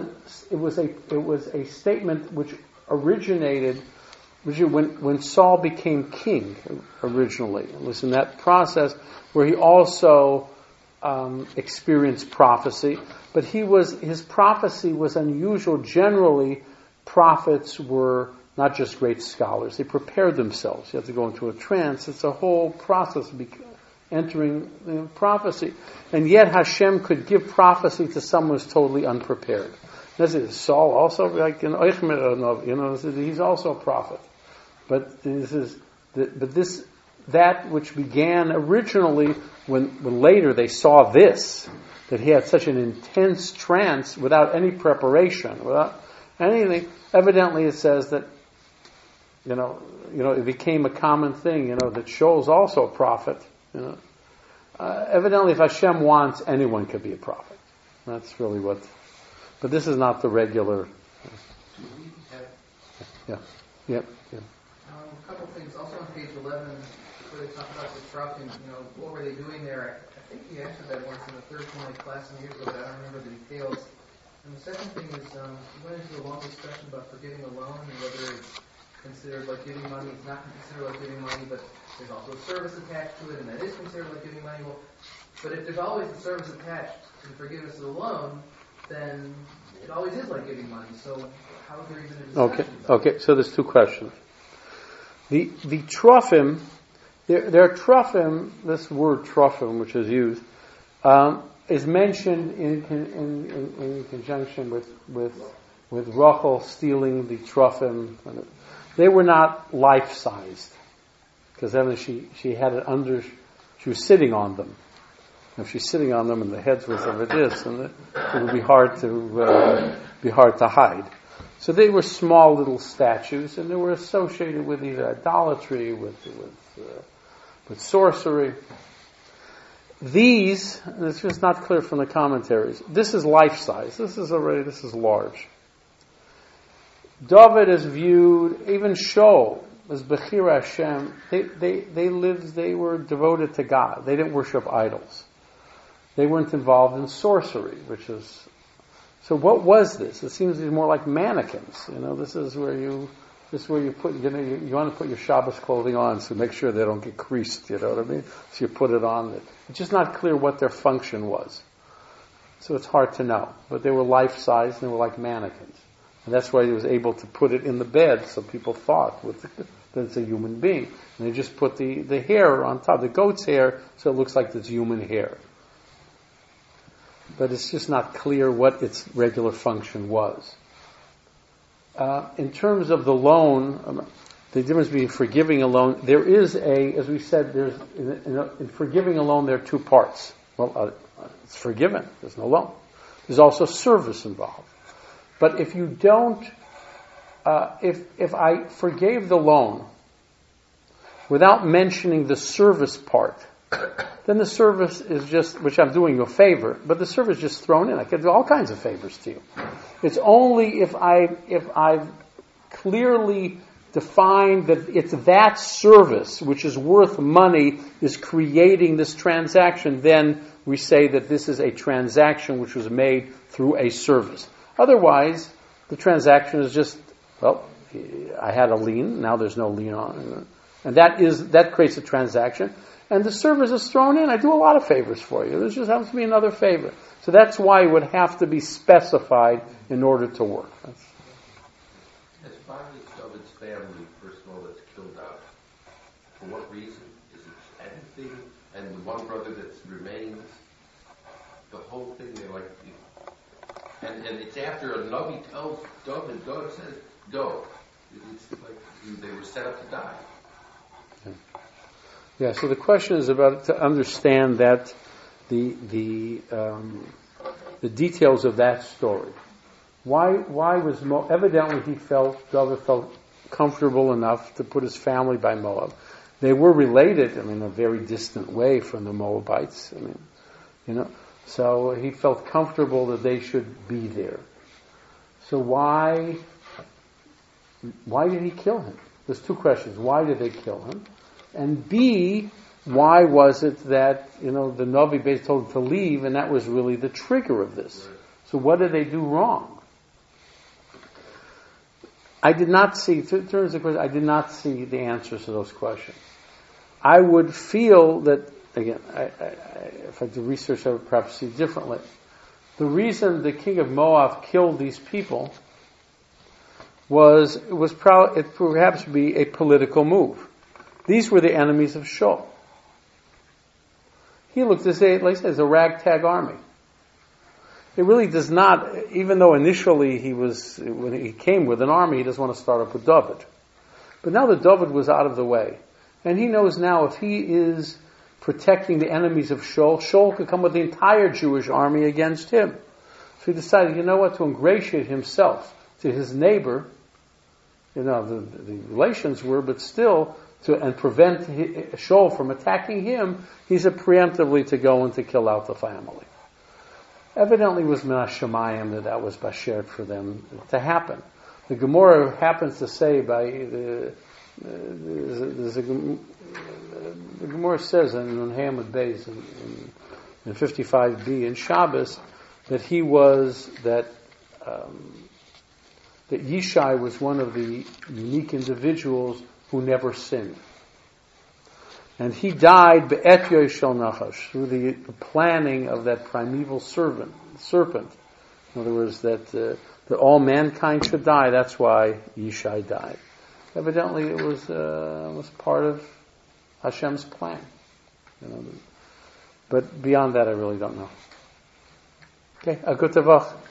a statement which originated when Saul became king originally. It was in that process where he also experienced prophecy, but his prophecy was unusual. Generally, prophets were not just great scholars; they prepared themselves. You have to go into a trance. It's a whole process of entering prophecy, and yet Hashem could give prophecy to someone who's totally unprepared. Is Saul also like he's also a prophet, but that which began originally when later they saw that he had such an intense trance without any preparation, without anything. Evidently, it says that it became a common thing. That Shaul's also a prophet. Evidently, if Hashem wants, anyone could be a prophet. That's really what. But this is not the regular. Yeah. A couple of things. Also on page 11, where they talk about disrupting. What were they doing there think you answered that once in the third point class some years ago, but I don't remember the details. And the second thing is, you went into a long discussion about forgiving a loan and whether it's considered like giving money. It's not considered like giving money, but there's also a service attached to it, and that is considered like giving money. Well, but if there's always a service attached to the forgiveness of the loan, then it always is like giving money. So how is there even a discussion? Okay. So there's two questions. The trofim, there are trofim. This word trofim, which is used, is mentioned in conjunction with Rachel stealing the trofim. They were not life-sized because evidently she had it under. She was sitting on them. If she's sitting on them and the heads was of this, and it would be hard to hide. So they were small little statues, and they were associated with either idolatry, with sorcery. These, and it's just not clear from the commentaries. This is life size. This is large. David is viewed, even Shaul, as Bechir Hashem. They were devoted to God. They didn't worship idols. They weren't involved in sorcery, which is... So what was this? It seems to be more like mannequins. This is where you put, you want to put your Shabbos clothing on, so make sure they don't get creased, you know what I mean? So you put it on. It's just not clear what their function was. So it's hard to know. But they were life-size and they were like mannequins. And that's why he was able to put it in the bed, so people thought that it's a human being. And they just put the hair on top, the goat's hair, so it looks like it's human hair. But it's just not clear what its regular function was. In terms of the loan, the difference between forgiving a loan, there is as we said, in forgiving a loan there are two parts. Well, it's forgiven, there's no loan. There's also service involved. But if you don't, if I forgave the loan without mentioning the service part, then the service is just, which I'm doing you a favor, but the service is just thrown in. I can do all kinds of favors to you. It's only if I've clearly defined that it's that service which is worth money is creating this transaction, then we say that this is a transaction which was made through a service. Otherwise, the transaction is just, I had a lien, now there's no lien on it. And that creates a transaction. And the service is thrown in. I do a lot of favors for you. This just happens to be another favor. So that's why it would have to be specified in order to work. As far as David's family, first of all, that's killed out, for what reason? Is it anything? And the one brother that remains, the whole thing, they're like, and it's after a Navi tells David, God says, go. It's like they were set up to die. Yeah, so the question is about to understand that the details of that story. Why was evidently David felt comfortable enough to put his family by Moab. They were related, in a very distant way from the Moabites. So he felt comfortable that they should be there. So why did he kill him? There's two questions. Why did they kill him? And B, why was it that, the Navi basically told him to leave, and that was really the trigger of this? Right. So what did they do wrong? I did not see the answers to those questions. I would feel that, again, if I did research, I would perhaps see differently. The reason the king of Moab killed these people was perhaps be a political move. These were the enemies of Shaul. He looked as a ragtag army. It really does not, even though initially when he came with an army, he doesn't want to start up with David. But now that David was out of the way, and he knows now if he is protecting the enemies of Shaul, Shaul could come with the entire Jewish army against him. So he decided, to ingratiate himself to his neighbor, the relations were, but still, and prevent Shaul from attacking him, he said preemptively to go and to kill out the family. Evidently it was Min HaShamayim that was bashered for them to happen. The Gemara happens to say the Gemara says in Hamad Beis in 55b in Shabbos that that Yishai was one of the unique individuals who never sinned. And he died be'et Yoshel Nachash, through the planning of that primeval serpent. In other words, that all mankind should die. That's why Yishai died. Evidently, it was part of Hashem's plan. But beyond that, I really don't know. Okay, a good tavach.